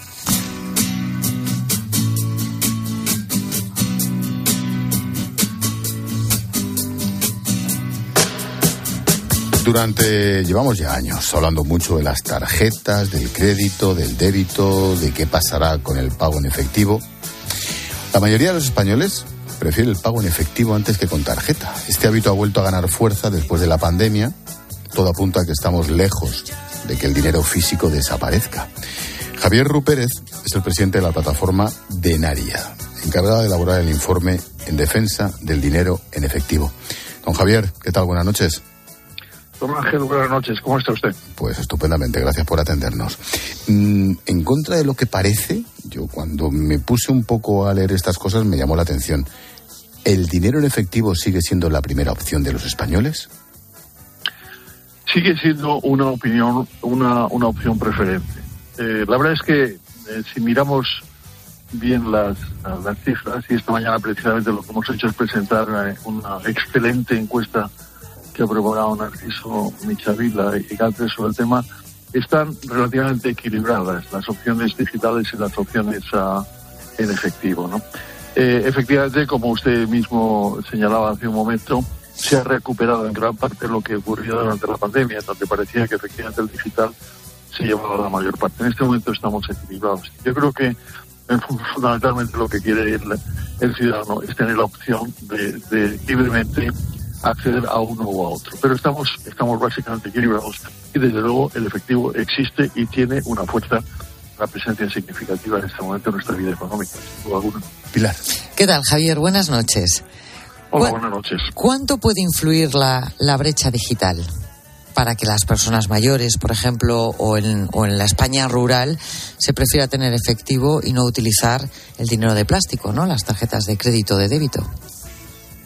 Durante, llevamos ya años hablando mucho de las tarjetas, del crédito, del débito, de qué pasará con el pago en efectivo. La mayoría de los españoles prefiere el pago en efectivo antes que con tarjeta. Este hábito ha vuelto a ganar fuerza después de la pandemia. Todo apunta a que estamos lejos de que el dinero físico desaparezca. Javier Rupérez es el presidente de la plataforma Denaria, encargada de elaborar el informe en defensa del dinero en efectivo. Don Javier, ¿qué tal? Buenas noches. Don Ángel, buenas noches. ¿Cómo está usted? Pues estupendamente, gracias por atendernos. Mm, en contra de lo que parece, yo cuando me puse un poco a leer estas cosas me llamó la atención. ¿El dinero en efectivo sigue siendo la primera opción de los españoles? Sigue siendo una opinión, una, una opción preferente. Eh, la verdad es que eh, si miramos bien las, las cifras, y esta mañana precisamente lo que hemos hecho es presentar eh, una excelente encuesta que ha preparado Narciso Michavila y Galtre sobre el tema, están relativamente equilibradas las opciones digitales y las opciones uh, en efectivo, ¿no? Eh, efectivamente, como usted mismo señalaba hace un momento, se ha recuperado en gran parte lo que ocurrió durante la pandemia, donde parecía que efectivamente el digital se llevaba la mayor parte. En este momento estamos equilibrados. Yo creo que eh, fundamentalmente lo que quiere el, el ciudadano es tener la opción de, de libremente acceder a uno o a otro. Pero estamos, estamos básicamente equilibrados, y desde luego el efectivo existe y tiene una fuerza, una presencia significativa en este momento en nuestra vida económica, sin duda alguna. Pilar. ¿Qué tal, Javier? Buenas noches. Hola, buenas noches. ¿Cuánto puede influir la, la brecha digital para que las personas mayores, por ejemplo, o en, o en la España rural, se prefiera tener efectivo y no utilizar el dinero de plástico, ¿no? Las tarjetas de crédito o de débito.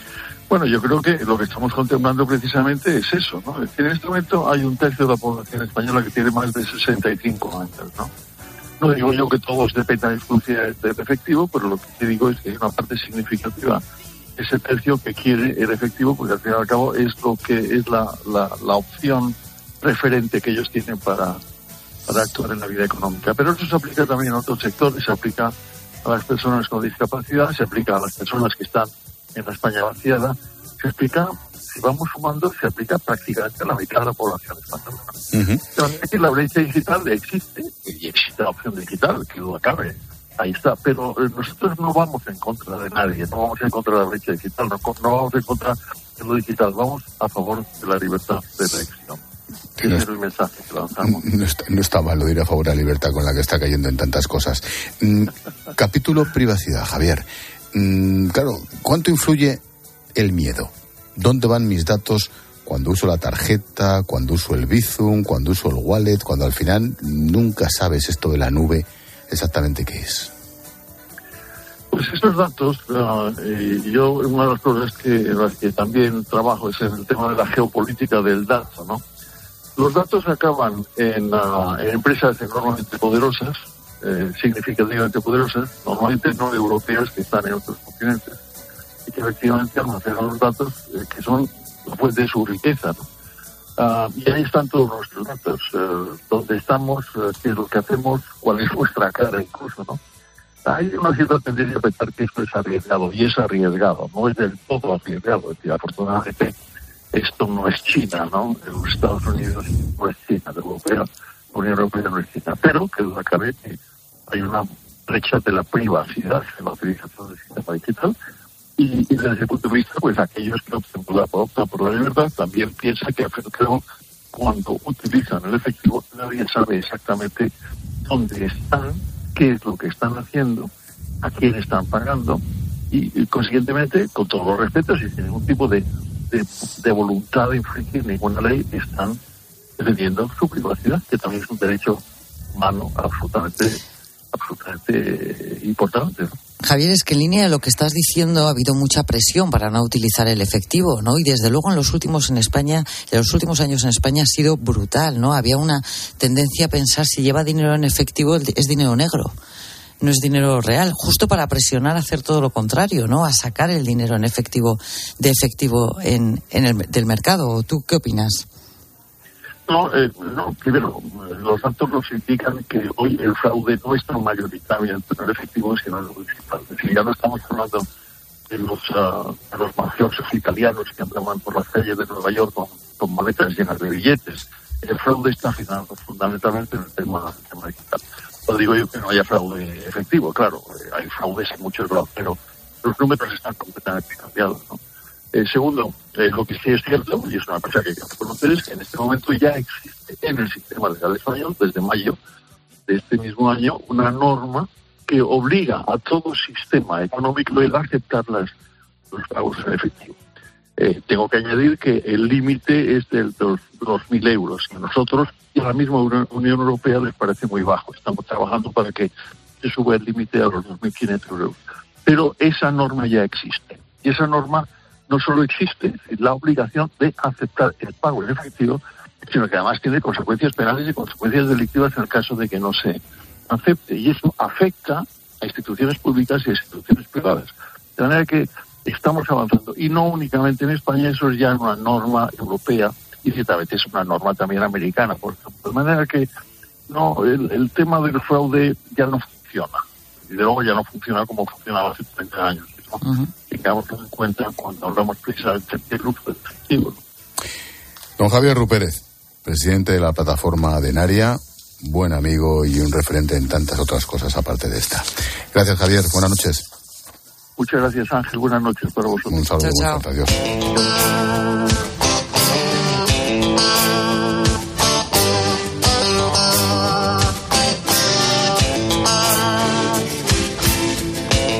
Bueno, yo creo que lo que estamos contemplando precisamente es eso, ¿no? Es decir, en este momento hay un tercio de la población española que tiene más de sesenta y cinco años, ¿no? No digo yo que todos dependan exclusivamente del efectivo, pero lo que sí digo es que hay una parte significativa, ese tercio que quiere el efectivo, porque al fin y al cabo es lo que es la, la, la opción preferente que ellos tienen para, para actuar en la vida económica. Pero eso se aplica también a otros sectores, se aplica a las personas con discapacidad, se aplica a las personas que están en la España vaciada, se aplica, si vamos sumando, se aplica prácticamente a la mitad de la población española. Uh-huh. Es que la brecha digital existe, y existe la opción digital, que duda cabe, ahí está, pero nosotros no vamos en contra de nadie, no vamos en contra de la brecha digital, no, no vamos en contra de lo digital, vamos a favor de la libertad de elección. Ese no es el mensaje que lanzamos. No está, no está mal, lo diré a favor de la libertad con la que está cayendo en tantas cosas. Mm, capítulo privacidad, Javier. Mm, claro, ¿cuánto influye el miedo? ¿Dónde van mis datos cuando uso la tarjeta, cuando uso el Bizum, cuando uso el wallet, cuando al final nunca sabes esto de la nube exactamente qué es? Pues estos datos, uh, eh, yo una de las cosas que, en las que también trabajo es en el tema de la geopolítica del dato, ¿no? Los datos acaban en, uh, en empresas enormemente poderosas, eh, significativamente poderosas, normalmente no europeas que están en otros continentes, y que efectivamente almacenan los datos eh, que son la fuente de su riqueza, ¿no? Uh, y ahí están todos nuestros datos, uh, dónde estamos, uh, qué es lo que hacemos, cuál es nuestra cara incluso, ¿no? Hay una cierta tendencia a pensar que esto es arriesgado, y es arriesgado, no es del todo arriesgado, es decir, afortunadamente esto no es China, ¿no? Los Estados Unidos no es China, la Europea, la Unión Europea no es China, pero que duda cabe que hay una brecha de la privacidad en la utilización del sistema digital. Y, y desde ese punto de vista, pues aquellos que optan por la, optan por la libertad también piensan que creo, cuando utilizan el efectivo nadie sabe exactamente dónde están, qué es lo que están haciendo, a quién están pagando y, y consiguientemente, con todos los respetos y sin ningún tipo de, de, de voluntad de infringir ninguna ley, están defendiendo su privacidad, que también es un derecho humano absolutamente, absolutamente importante, ¿no? Javier, es que en línea de lo que estás diciendo ha habido mucha presión para no utilizar el efectivo, ¿no? Y desde luego en los últimos en España, en los últimos años en España ha sido brutal, ¿no? Había una tendencia a pensar si lleva dinero en efectivo es dinero negro, no es dinero real, justo para presionar a hacer todo lo contrario, ¿no? A sacar el dinero en efectivo de efectivo en, en el del mercado. ¿Tú qué opinas? No, eh, no, primero, los datos nos indican que hoy el fraude no está mayoritariamente en el efectivo, sino en lo digital. Es decir, ya no estamos hablando de los, uh, de los mafiosos italianos que andaban por las calles de Nueva York con, con maletas llenas de billetes. El fraude está fundamentalmente en el tema, el tema digital. No digo yo que no haya fraude efectivo, claro, eh, hay fraudes en muchos lados, pero los números están completamente cambiados, ¿no? Eh, segundo, eh, lo que sí es cierto, y es una cosa que hay que reconocer, es que en este momento ya existe en el sistema legal español, desde mayo de este mismo año, una norma que obliga a todo sistema económico a aceptar las, los pagos en efectivo. Eh, tengo que añadir que el límite es de los dos mil euros, que a nosotros y a la misma Unión Europea les parece muy bajo. Estamos trabajando para que se suba el límite a los dos mil quinientos euros. Pero esa norma ya existe, y esa norma no solo existe la obligación de aceptar el pago en efectivo, sino que además tiene consecuencias penales y consecuencias delictivas en el caso de que no se acepte. Y eso afecta a instituciones públicas y a instituciones privadas. De manera que estamos avanzando. Y no únicamente en España, eso es ya una norma europea y ciertamente es una norma también americana, por ejemplo. De manera que no, el, el tema del fraude ya no funciona. Y de luego ya no funciona como funcionaba hace treinta años. Uh-huh. Tengamos en cuenta cuando hablamos precisamente del uso del efectivo. Don Javier Rupérez, presidente de la plataforma Denaria, buen amigo y un referente en tantas otras cosas aparte de esta. Gracias, Javier. Buenas noches. Muchas gracias, Ángel. Buenas noches para vosotros. Un saludo. Chao, chao. Adiós.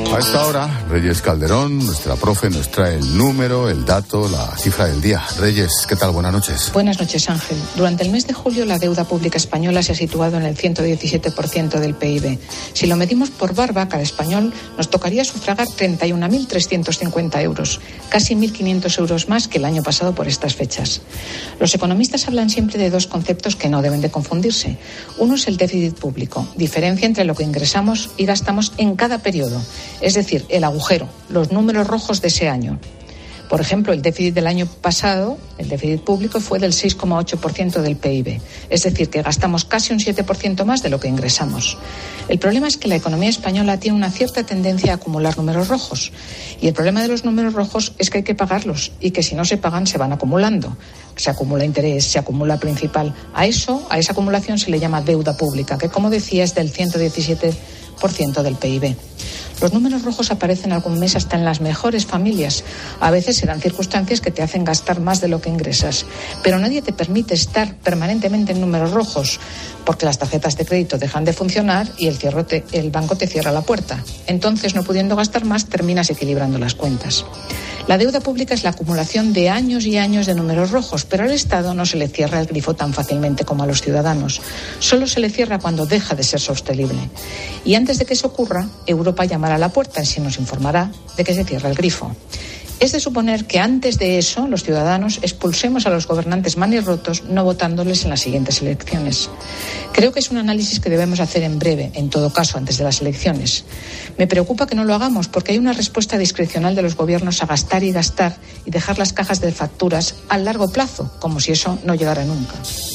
A esta hora, Reyes Calderón, nuestra profe, nos trae el número, el dato, la cifra del día. Reyes, ¿qué tal? Buenas noches. Buenas noches, Ángel. Durante el mes de julio, la deuda pública española se ha situado en el ciento diecisiete por ciento del P I B. Si lo medimos por barba, cada español nos tocaría sufragar treinta y un mil trescientos cincuenta euros, casi mil quinientos euros más que el año pasado por estas fechas. Los economistas hablan siempre de dos conceptos que no deben de confundirse. Uno es el déficit público, diferencia entre lo que ingresamos y gastamos en cada periodo. Es decir, el agujero, los números rojos de ese año. Por ejemplo, el déficit del año pasado, el déficit público, fue del seis coma ocho por ciento del P I B. Es decir, que gastamos casi un siete por ciento más de lo que ingresamos. El problema es que la economía española tiene una cierta tendencia a acumular números rojos. Y el problema de los números rojos es que hay que pagarlos y que si no se pagan se van acumulando. Se acumula interés, se acumula principal. A eso, a esa acumulación se le llama deuda pública, que como decía es del ciento diecisiete por ciento del P I B. Los números rojos aparecen algún mes hasta en las mejores familias. A veces se dan circunstancias que te hacen gastar más de lo que ingresas. Pero nadie te permite estar permanentemente en números rojos, porque las tarjetas de crédito dejan de funcionar y el, cierre te, el banco te cierra la puerta. Entonces, no pudiendo gastar más, terminas equilibrando las cuentas. La deuda pública es la acumulación de años y años de números rojos, pero al Estado no se le cierra el grifo tan fácilmente como a los ciudadanos. Solo se le cierra cuando deja de ser sostenible. Y antes de que eso ocurra, Europa llamará a la puerta y se nos informará de que se cierra el grifo. Es de suponer que antes de eso los ciudadanos expulsemos a los gobernantes manirrotos no votándoles en las siguientes elecciones. Creo que es un análisis que debemos hacer en breve, en todo caso antes de las elecciones. Me preocupa que no lo hagamos porque hay una respuesta discrecional de los gobiernos a gastar y gastar y dejar las cajas de facturas a largo plazo, como si eso no llegara nunca.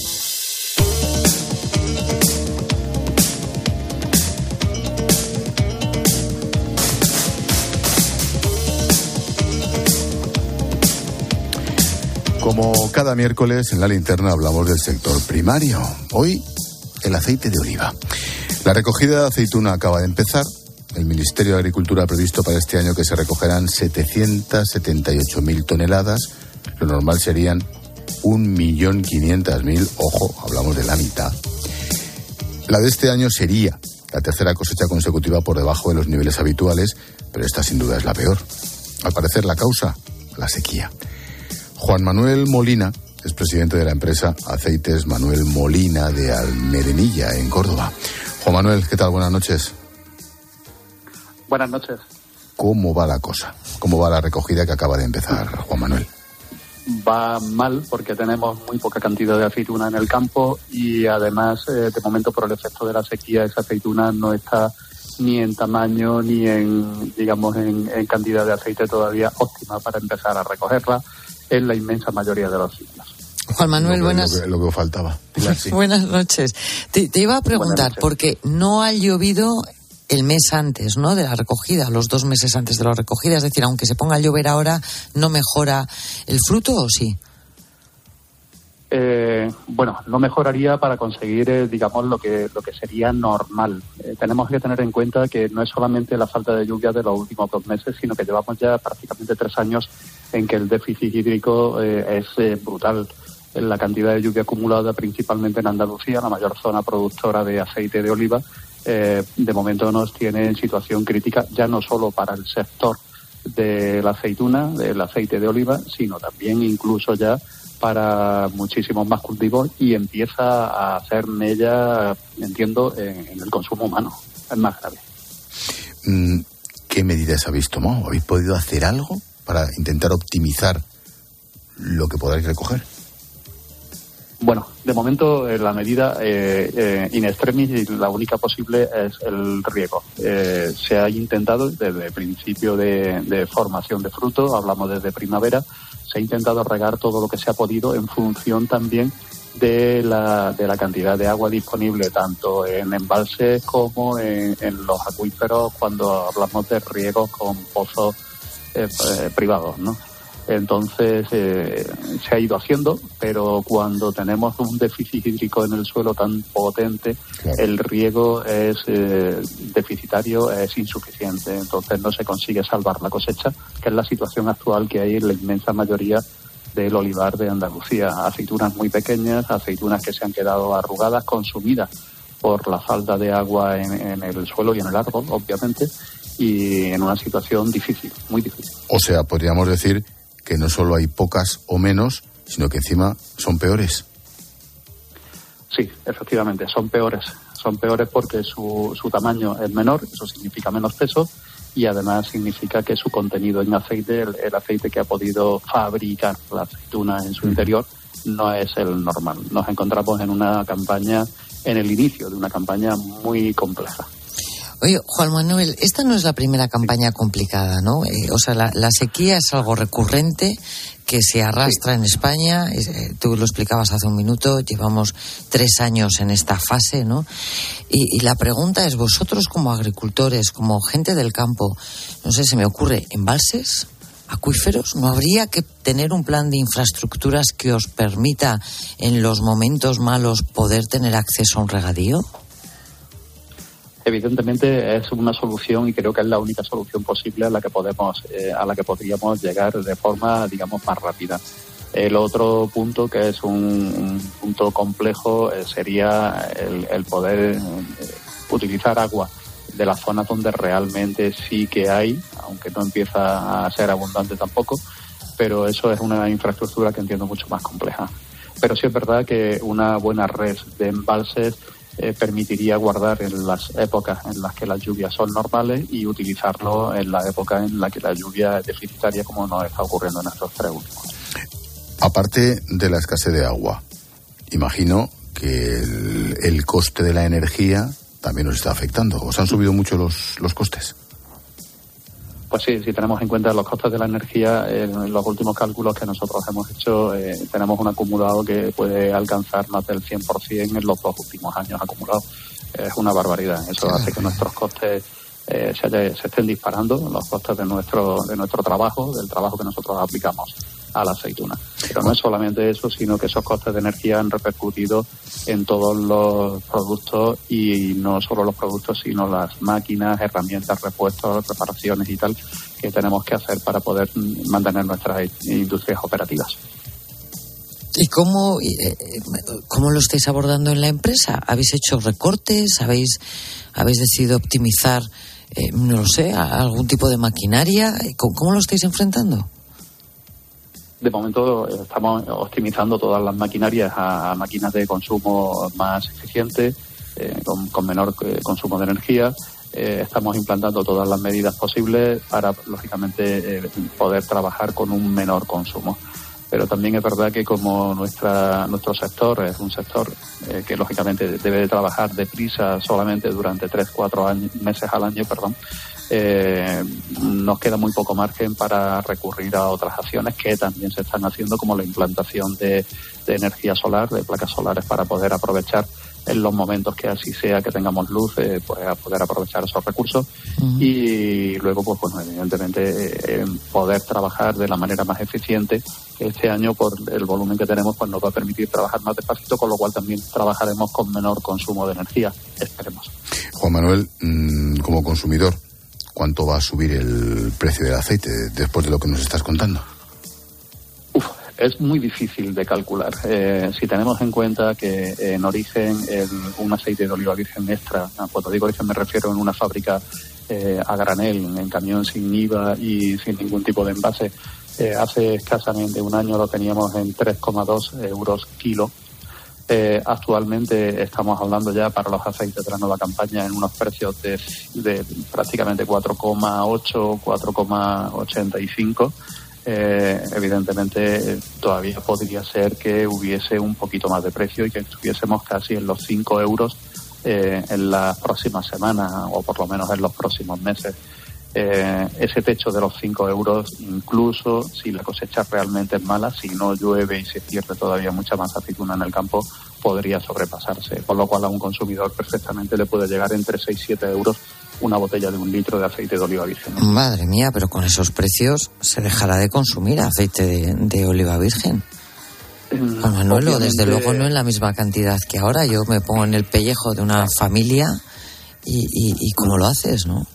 Como cada miércoles en la linterna hablamos del sector primario. Hoy, el aceite de oliva. La recogida de aceituna acaba de empezar. El Ministerio de Agricultura ha previsto para este año que se recogerán setecientas setenta y ocho mil toneladas. Lo normal serían un millón quinientas mil. Ojo, hablamos de la mitad. La de este año sería la tercera cosecha consecutiva por debajo de los niveles habituales, pero esta sin duda es la peor. Al parecer la causa, la sequía. Juan Manuel Molina es presidente de la empresa Aceites Manuel Molina de Almedenilla, en Córdoba. Juan Manuel, ¿qué tal? Buenas noches. Buenas noches. ¿Cómo va la cosa? ¿Cómo va la recogida que acaba de empezar, Juan Manuel? Va mal porque tenemos muy poca cantidad de aceituna en el campo y además, eh, de momento, por el efecto de la sequía, esa aceituna no está ni en tamaño ni en, digamos, en, en cantidad de aceite todavía óptima para empezar a recogerla en la inmensa mayoría de los sitios. Juan Manuel, lo que, buenas. Lo que, lo que faltaba. Pilar, sí. Buenas noches. Te, te iba a preguntar, porque no ha llovido el mes antes, ¿no?, de la recogida, los dos meses antes de la recogida. Es decir, aunque se ponga a llover ahora, ¿no mejora el fruto o sí? Eh, bueno, no mejoraría para conseguir, eh, digamos, lo que lo que sería normal. Eh, tenemos que tener en cuenta que no es solamente la falta de lluvia de los últimos dos meses, sino que llevamos ya prácticamente tres años en que el déficit hídrico eh, es eh, brutal. La cantidad de lluvia acumulada principalmente en Andalucía, la mayor zona productora de aceite de oliva, eh, de momento nos tiene en situación crítica, ya no solo para el sector de la aceituna, del aceite de oliva, sino también incluso ya para muchísimos más cultivos y empieza a hacer mella, entiendo, en, en el consumo humano. Es más grave. ¿Qué medidas habéis tomado? ¿Habéis podido hacer algo para intentar optimizar lo que podáis recoger? Bueno, de momento eh, la medida eh, eh, in extremis y la única posible es el riego. Eh, se ha intentado desde el principio de, de formación de fruto, hablamos desde primavera, se ha intentado regar todo lo que se ha podido en función también de la, de la cantidad de agua disponible, tanto en embalses como en, en los acuíferos, cuando hablamos de riegos con pozos eh, eh, privados, ¿no? Entonces eh, se ha ido haciendo, pero cuando tenemos un déficit hídrico en el suelo tan potente, claro, el riego es eh, deficitario, es insuficiente, entonces no se consigue salvar la cosecha, que es la situación actual que hay en la inmensa mayoría del olivar de Andalucía. Aceitunas muy pequeñas, aceitunas que se han quedado arrugadas, consumidas por la falta de agua en, en el suelo y en el árbol, obviamente, y en una situación difícil, muy difícil. O sea, podríamos decir que no solo hay pocas o menos, sino que encima son peores. Sí, efectivamente, son peores. Son peores porque su, su tamaño es menor, eso significa menos peso, y además significa que su contenido en aceite, el, el aceite que ha podido fabricar la aceituna en su interior, no es el normal. Nos encontramos en una campaña, en el inicio de una campaña muy compleja. Oye, Juan Manuel, esta no es la primera campaña complicada, ¿no? Eh, o sea, la, la sequía es algo recurrente que se arrastra sí. en España. Eh, tú lo explicabas hace un minuto, llevamos tres años en esta fase, ¿no? Y, y la pregunta es, vosotros como agricultores, como gente del campo, no sé, se me ocurre, ¿embalses? ¿Acuíferos? ¿No habría que tener un plan de infraestructuras que os permita en los momentos malos poder tener acceso a un regadío? Evidentemente es una solución y creo que es la única solución posible a la que podemos, eh, a la que podríamos llegar de forma, digamos, más rápida. El otro punto, que es un, un punto complejo, eh, sería el, el poder eh, utilizar agua de las zonas donde realmente sí que hay, aunque no empieza a ser abundante tampoco, pero eso es una infraestructura que entiendo mucho más compleja. Pero sí es verdad que una buena red de embalses Eh, permitiría guardar en las épocas en las que las lluvias son normales y utilizarlo en la época en la que la lluvia es deficitaria, como nos está ocurriendo en estos tres últimos. Aparte de la escasez de agua, imagino que el, el coste de la energía también nos está afectando. ¿Os han subido mucho los, los costes? Pues sí, si tenemos en cuenta los costes de la energía, en los últimos cálculos que nosotros hemos hecho, eh, tenemos un acumulado que puede alcanzar más del cien por ciento en los dos últimos años acumulados. Es una barbaridad. Eso hace que nuestros costes eh, se, se estén disparando, los costes de nuestro de nuestro trabajo, del trabajo que nosotros aplicamos a la aceituna. Pero no es solamente eso, sino que esos costes de energía han repercutido en todos los productos, y no solo los productos, sino las máquinas, herramientas, repuestos, reparaciones y tal que tenemos que hacer para poder mantener nuestras industrias operativas. ¿Y cómo, eh, cómo lo estáis abordando en la empresa? ¿Habéis hecho recortes? ¿Habéis, habéis decidido optimizar, eh, no lo sé, algún tipo de maquinaria? ¿Cómo, cómo lo estáis enfrentando? De momento estamos optimizando todas las maquinarias a, a máquinas de consumo más eficientes, eh, con, con menor eh, consumo de energía. Eh, estamos implantando todas las medidas posibles para, lógicamente, eh, poder trabajar con un menor consumo. Pero también es verdad que como nuestra nuestro sector es un sector eh, que, lógicamente, debe de trabajar deprisa solamente durante tres, cuatro años, meses al año, perdón, Eh, nos queda muy poco margen para recurrir a otras acciones que también se están haciendo, como la implantación de, de energía solar, de placas solares, para poder aprovechar en los momentos que así sea, que tengamos luz, eh, pues a poder aprovechar esos recursos. Uh-huh. Y luego, pues bueno, evidentemente eh, poder trabajar de la manera más eficiente. Este año, por el volumen que tenemos, pues nos va a permitir trabajar más despacito, con lo cual también trabajaremos con menor consumo de energía, esperemos. Juan Manuel, mmm, como consumidor, ¿cuánto va a subir el precio del aceite después de lo que nos estás contando? Uf, es muy difícil de calcular. Eh, si tenemos en cuenta que en origen el, un aceite de oliva virgen extra, cuando digo origen me refiero en una fábrica eh, a granel, en camión sin I V A y sin ningún tipo de envase, eh, hace escasamente un año lo teníamos en tres coma dos euros kilo. Eh, actualmente estamos hablando ya para los aceites de la nueva campaña en unos precios de, de prácticamente cuatro coma ocho, cuatro coma ochenta y cinco. Eh, evidentemente todavía podría ser que hubiese un poquito más de precio y que estuviésemos casi en los cinco euros eh, en las próximas semanas, o por lo menos en los próximos meses. Eh, ese techo de los cinco euros, incluso si la cosecha realmente es mala, si no llueve y se pierde todavía mucha más aceituna en el campo, podría sobrepasarse, por lo cual a un consumidor perfectamente le puede llegar entre seis y siete euros una botella de un litro de aceite de oliva virgen. Madre mía, pero con esos precios se dejará de consumir aceite de, de oliva virgen. Juan Manuel, o desde luego no en la misma cantidad que ahora. Yo me pongo en el pellejo de una familia y, y, y ¿cómo lo haces, no?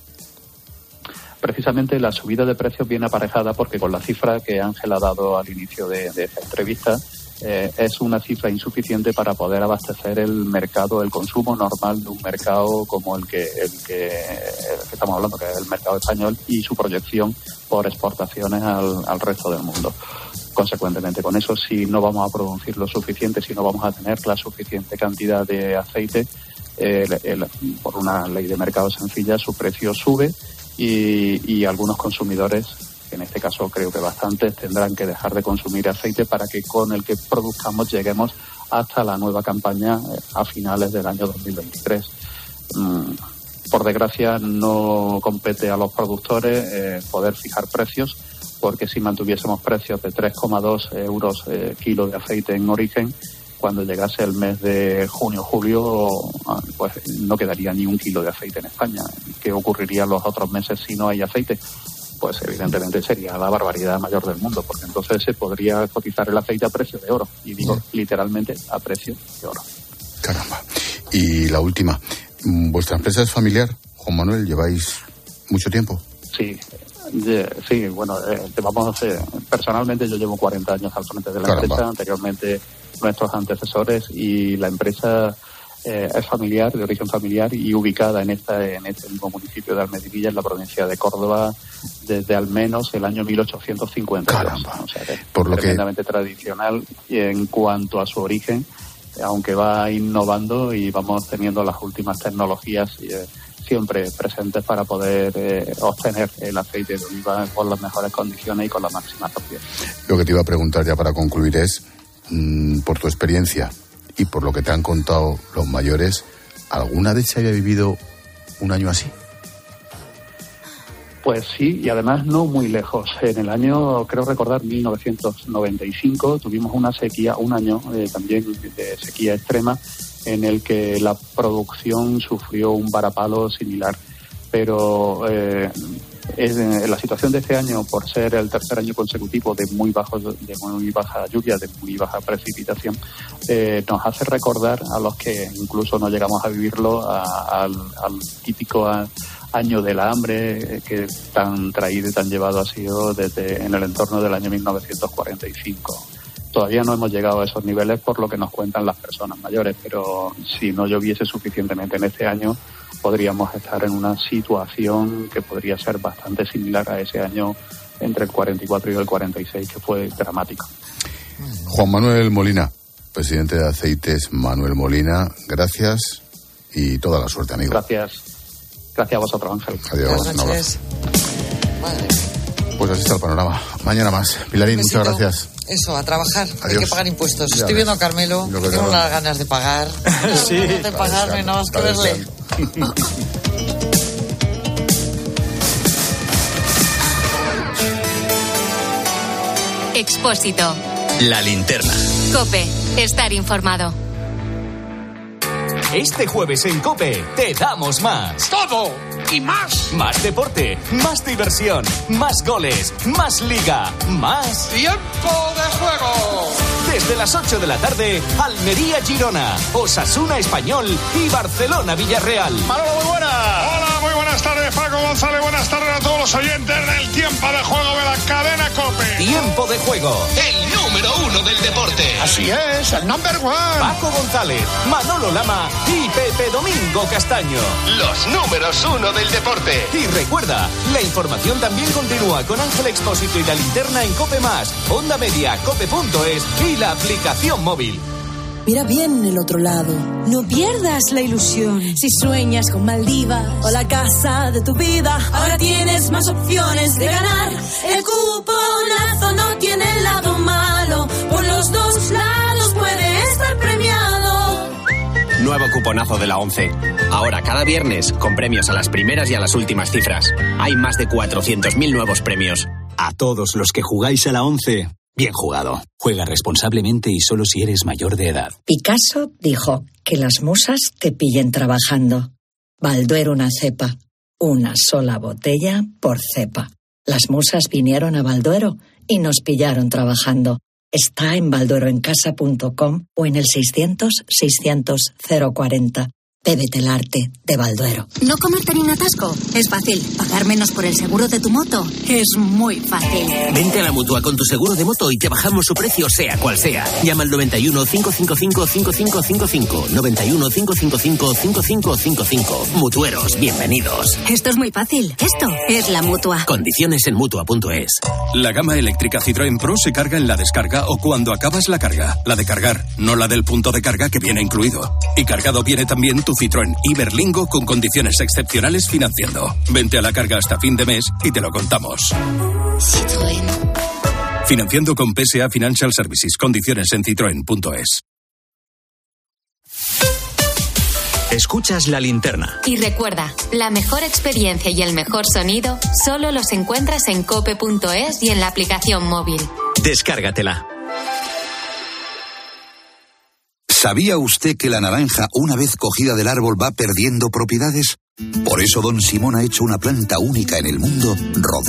Precisamente la subida de precios viene aparejada porque con la cifra que Ángel ha dado al inicio de, de esta entrevista, eh, es una cifra insuficiente para poder abastecer el mercado, el consumo normal de un mercado como el que, el que, el que estamos hablando, que es el mercado español, y su proyección por exportaciones al, al resto del mundo. Consecuentemente, con eso, si no vamos a producir lo suficiente, si no vamos a tener la suficiente cantidad de aceite, eh, el, el, por una ley de mercado sencilla, su precio sube y, y algunos consumidores, en este caso creo que bastantes, tendrán que dejar de consumir aceite para que con el que produzcamos lleguemos hasta la nueva campaña eh, a finales del año dos mil veintitrés. Mm, por desgracia, no compete a los productores eh, poder fijar precios, porque si mantuviésemos precios de tres coma dos euros eh, kilo de aceite en origen, cuando llegase el mes de junio julio, pues no quedaría ni un kilo de aceite en España. ¿Qué ocurriría los otros meses si no hay aceite? Pues evidentemente sería la barbaridad mayor del mundo, porque entonces se podría cotizar el aceite a precio de oro, y digo sí. literalmente a precio de oro. Caramba. Y la última, ¿vuestra empresa es familiar, Juan Manuel? ¿Lleváis mucho tiempo? Sí. Sí, bueno, eh, vamos, eh, personalmente yo llevo cuarenta años al frente de la Caramba. empresa, anteriormente nuestros antecesores, y la empresa eh, es familiar, de origen familiar, y ubicada en esta en este mismo municipio de Almedivilla, en la provincia de Córdoba, desde al menos el año mil ochocientos cincuenta. Caramba. O sea, que es Por lo tremendamente que... tradicional en cuanto a su origen, aunque va innovando y vamos teniendo las últimas tecnologías eh, siempre presentes para poder eh, obtener el aceite de oliva con las mejores condiciones y con la máxima rapidez. Lo que te iba a preguntar ya para concluir es, mmm, por tu experiencia y por lo que te han contado los mayores, ¿alguna vez se había vivido un año así? Pues sí, y además no muy lejos. En el año, creo recordar, mil novecientos noventa y cinco, tuvimos una sequía, un año eh, también de sequía extrema, en el que la producción sufrió un varapalo similar. Pero eh, es, eh, la situación de este año, por ser el tercer año consecutivo de muy bajos, de muy baja lluvia, de muy baja precipitación, eh, nos hace recordar a los que incluso no llegamos a vivirlo a, al, al típico a, año de la hambre que tan traído y tan llevado ha sido desde en el entorno del año mil novecientos cuarenta y cinco. Todavía no hemos llegado a esos niveles por lo que nos cuentan las personas mayores, pero si no lloviese suficientemente en este año, podríamos estar en una situación que podría ser bastante similar a ese año entre el cuarenta y cuatro y el cuarenta y seis, que fue dramático. Juan Manuel Molina, presidente de Aceites Manuel Molina, gracias y toda la suerte, amigo. Gracias. Gracias a vosotros, Ángel. Adiós. Buenas noches. Madre. Pues así está el panorama. Mañana más. Pilarín, muchas gracias. Eso, a trabajar. Adiós. Hay que pagar impuestos. Ya Estoy ves. viendo a Carmelo, Lo que tengo te unas ganas de pagar. Sí. De pagarme, no más que verle. Expósito. La linterna. COPE. Estar informado. Este jueves en COPE te damos más. ¡Todo! ¡Y más! Más deporte, más diversión, más goles, más liga, más... ¡Tiempo de juego! Desde las ocho de la tarde, Almería-Girona, Osasuna Español y Barcelona-Villarreal. Manolo, muy buenas. Hola, muy buenas tardes, Paco González. Buenas tardes a todos los oyentes del Tiempo de Juego de la cadena COPE. Tiempo de juego. El número uno del deporte. Así es, el number one. Paco González, Manolo Lama y Pepe Domingo Castaño. Los números uno del deporte. Y recuerda, la información también continúa con Ángel Expósito y la linterna en COPE Más, Onda Media, cope punto es y la aplicación móvil. Mira bien el otro lado. No pierdas la ilusión. Si sueñas con Maldivas O la casa de tu vida. ahora tienes más opciones de ganar. El cuponazo no tiene el lado malo. Por los dos lados puede estar premiado. Nuevo cuponazo de la ONCE. Ahora cada viernes con premios a las primeras y a las últimas cifras. Hay más de cuatrocientos mil nuevos premios. A todos los que jugáis a la ONCE, bien jugado. Juega responsablemente y solo si eres mayor de edad. Picasso dijo que las musas te pillen trabajando. Balduero una cepa. Una sola botella por cepa. Las musas vinieron a Balduero y nos pillaron trabajando. Está en baldueroencasa punto com o en el seiscientos, seiscientos, cero cuarenta. Bébete el arte de Balduero. No comerte ni un atasco es fácil. Pagar menos por el seguro de tu moto es muy fácil. Vente a la Mutua con tu seguro de moto y te bajamos su precio sea cual sea. Llama al noventa y uno, cinco cinco cinco, cinco cinco cinco cinco. noventa y uno, cinco cinco cinco, cinco cinco cinco cinco. Mutueros, bienvenidos. Esto es muy fácil. Esto es la Mutua. Condiciones en Mutua punto es. La gama eléctrica Citroën Pro se carga en la descarga o cuando acabas la carga. La de cargar, no la del punto de carga que viene incluido. Y cargado viene también tu Citroën Iberlingo con condiciones excepcionales financiando. Vente a la carga hasta fin de mes y te lo contamos. Citroën. Financiando con P S A Financial Services. Condiciones en citroen punto es. Escuchas La Linterna. Y recuerda, la mejor experiencia y el mejor sonido solo los encuentras en cope punto es y en la aplicación móvil. Descárgatela. ¿Sabía usted que la naranja, una vez cogida del árbol, va perdiendo propiedades? Por eso Don Simón ha hecho una planta única en el mundo, rodeada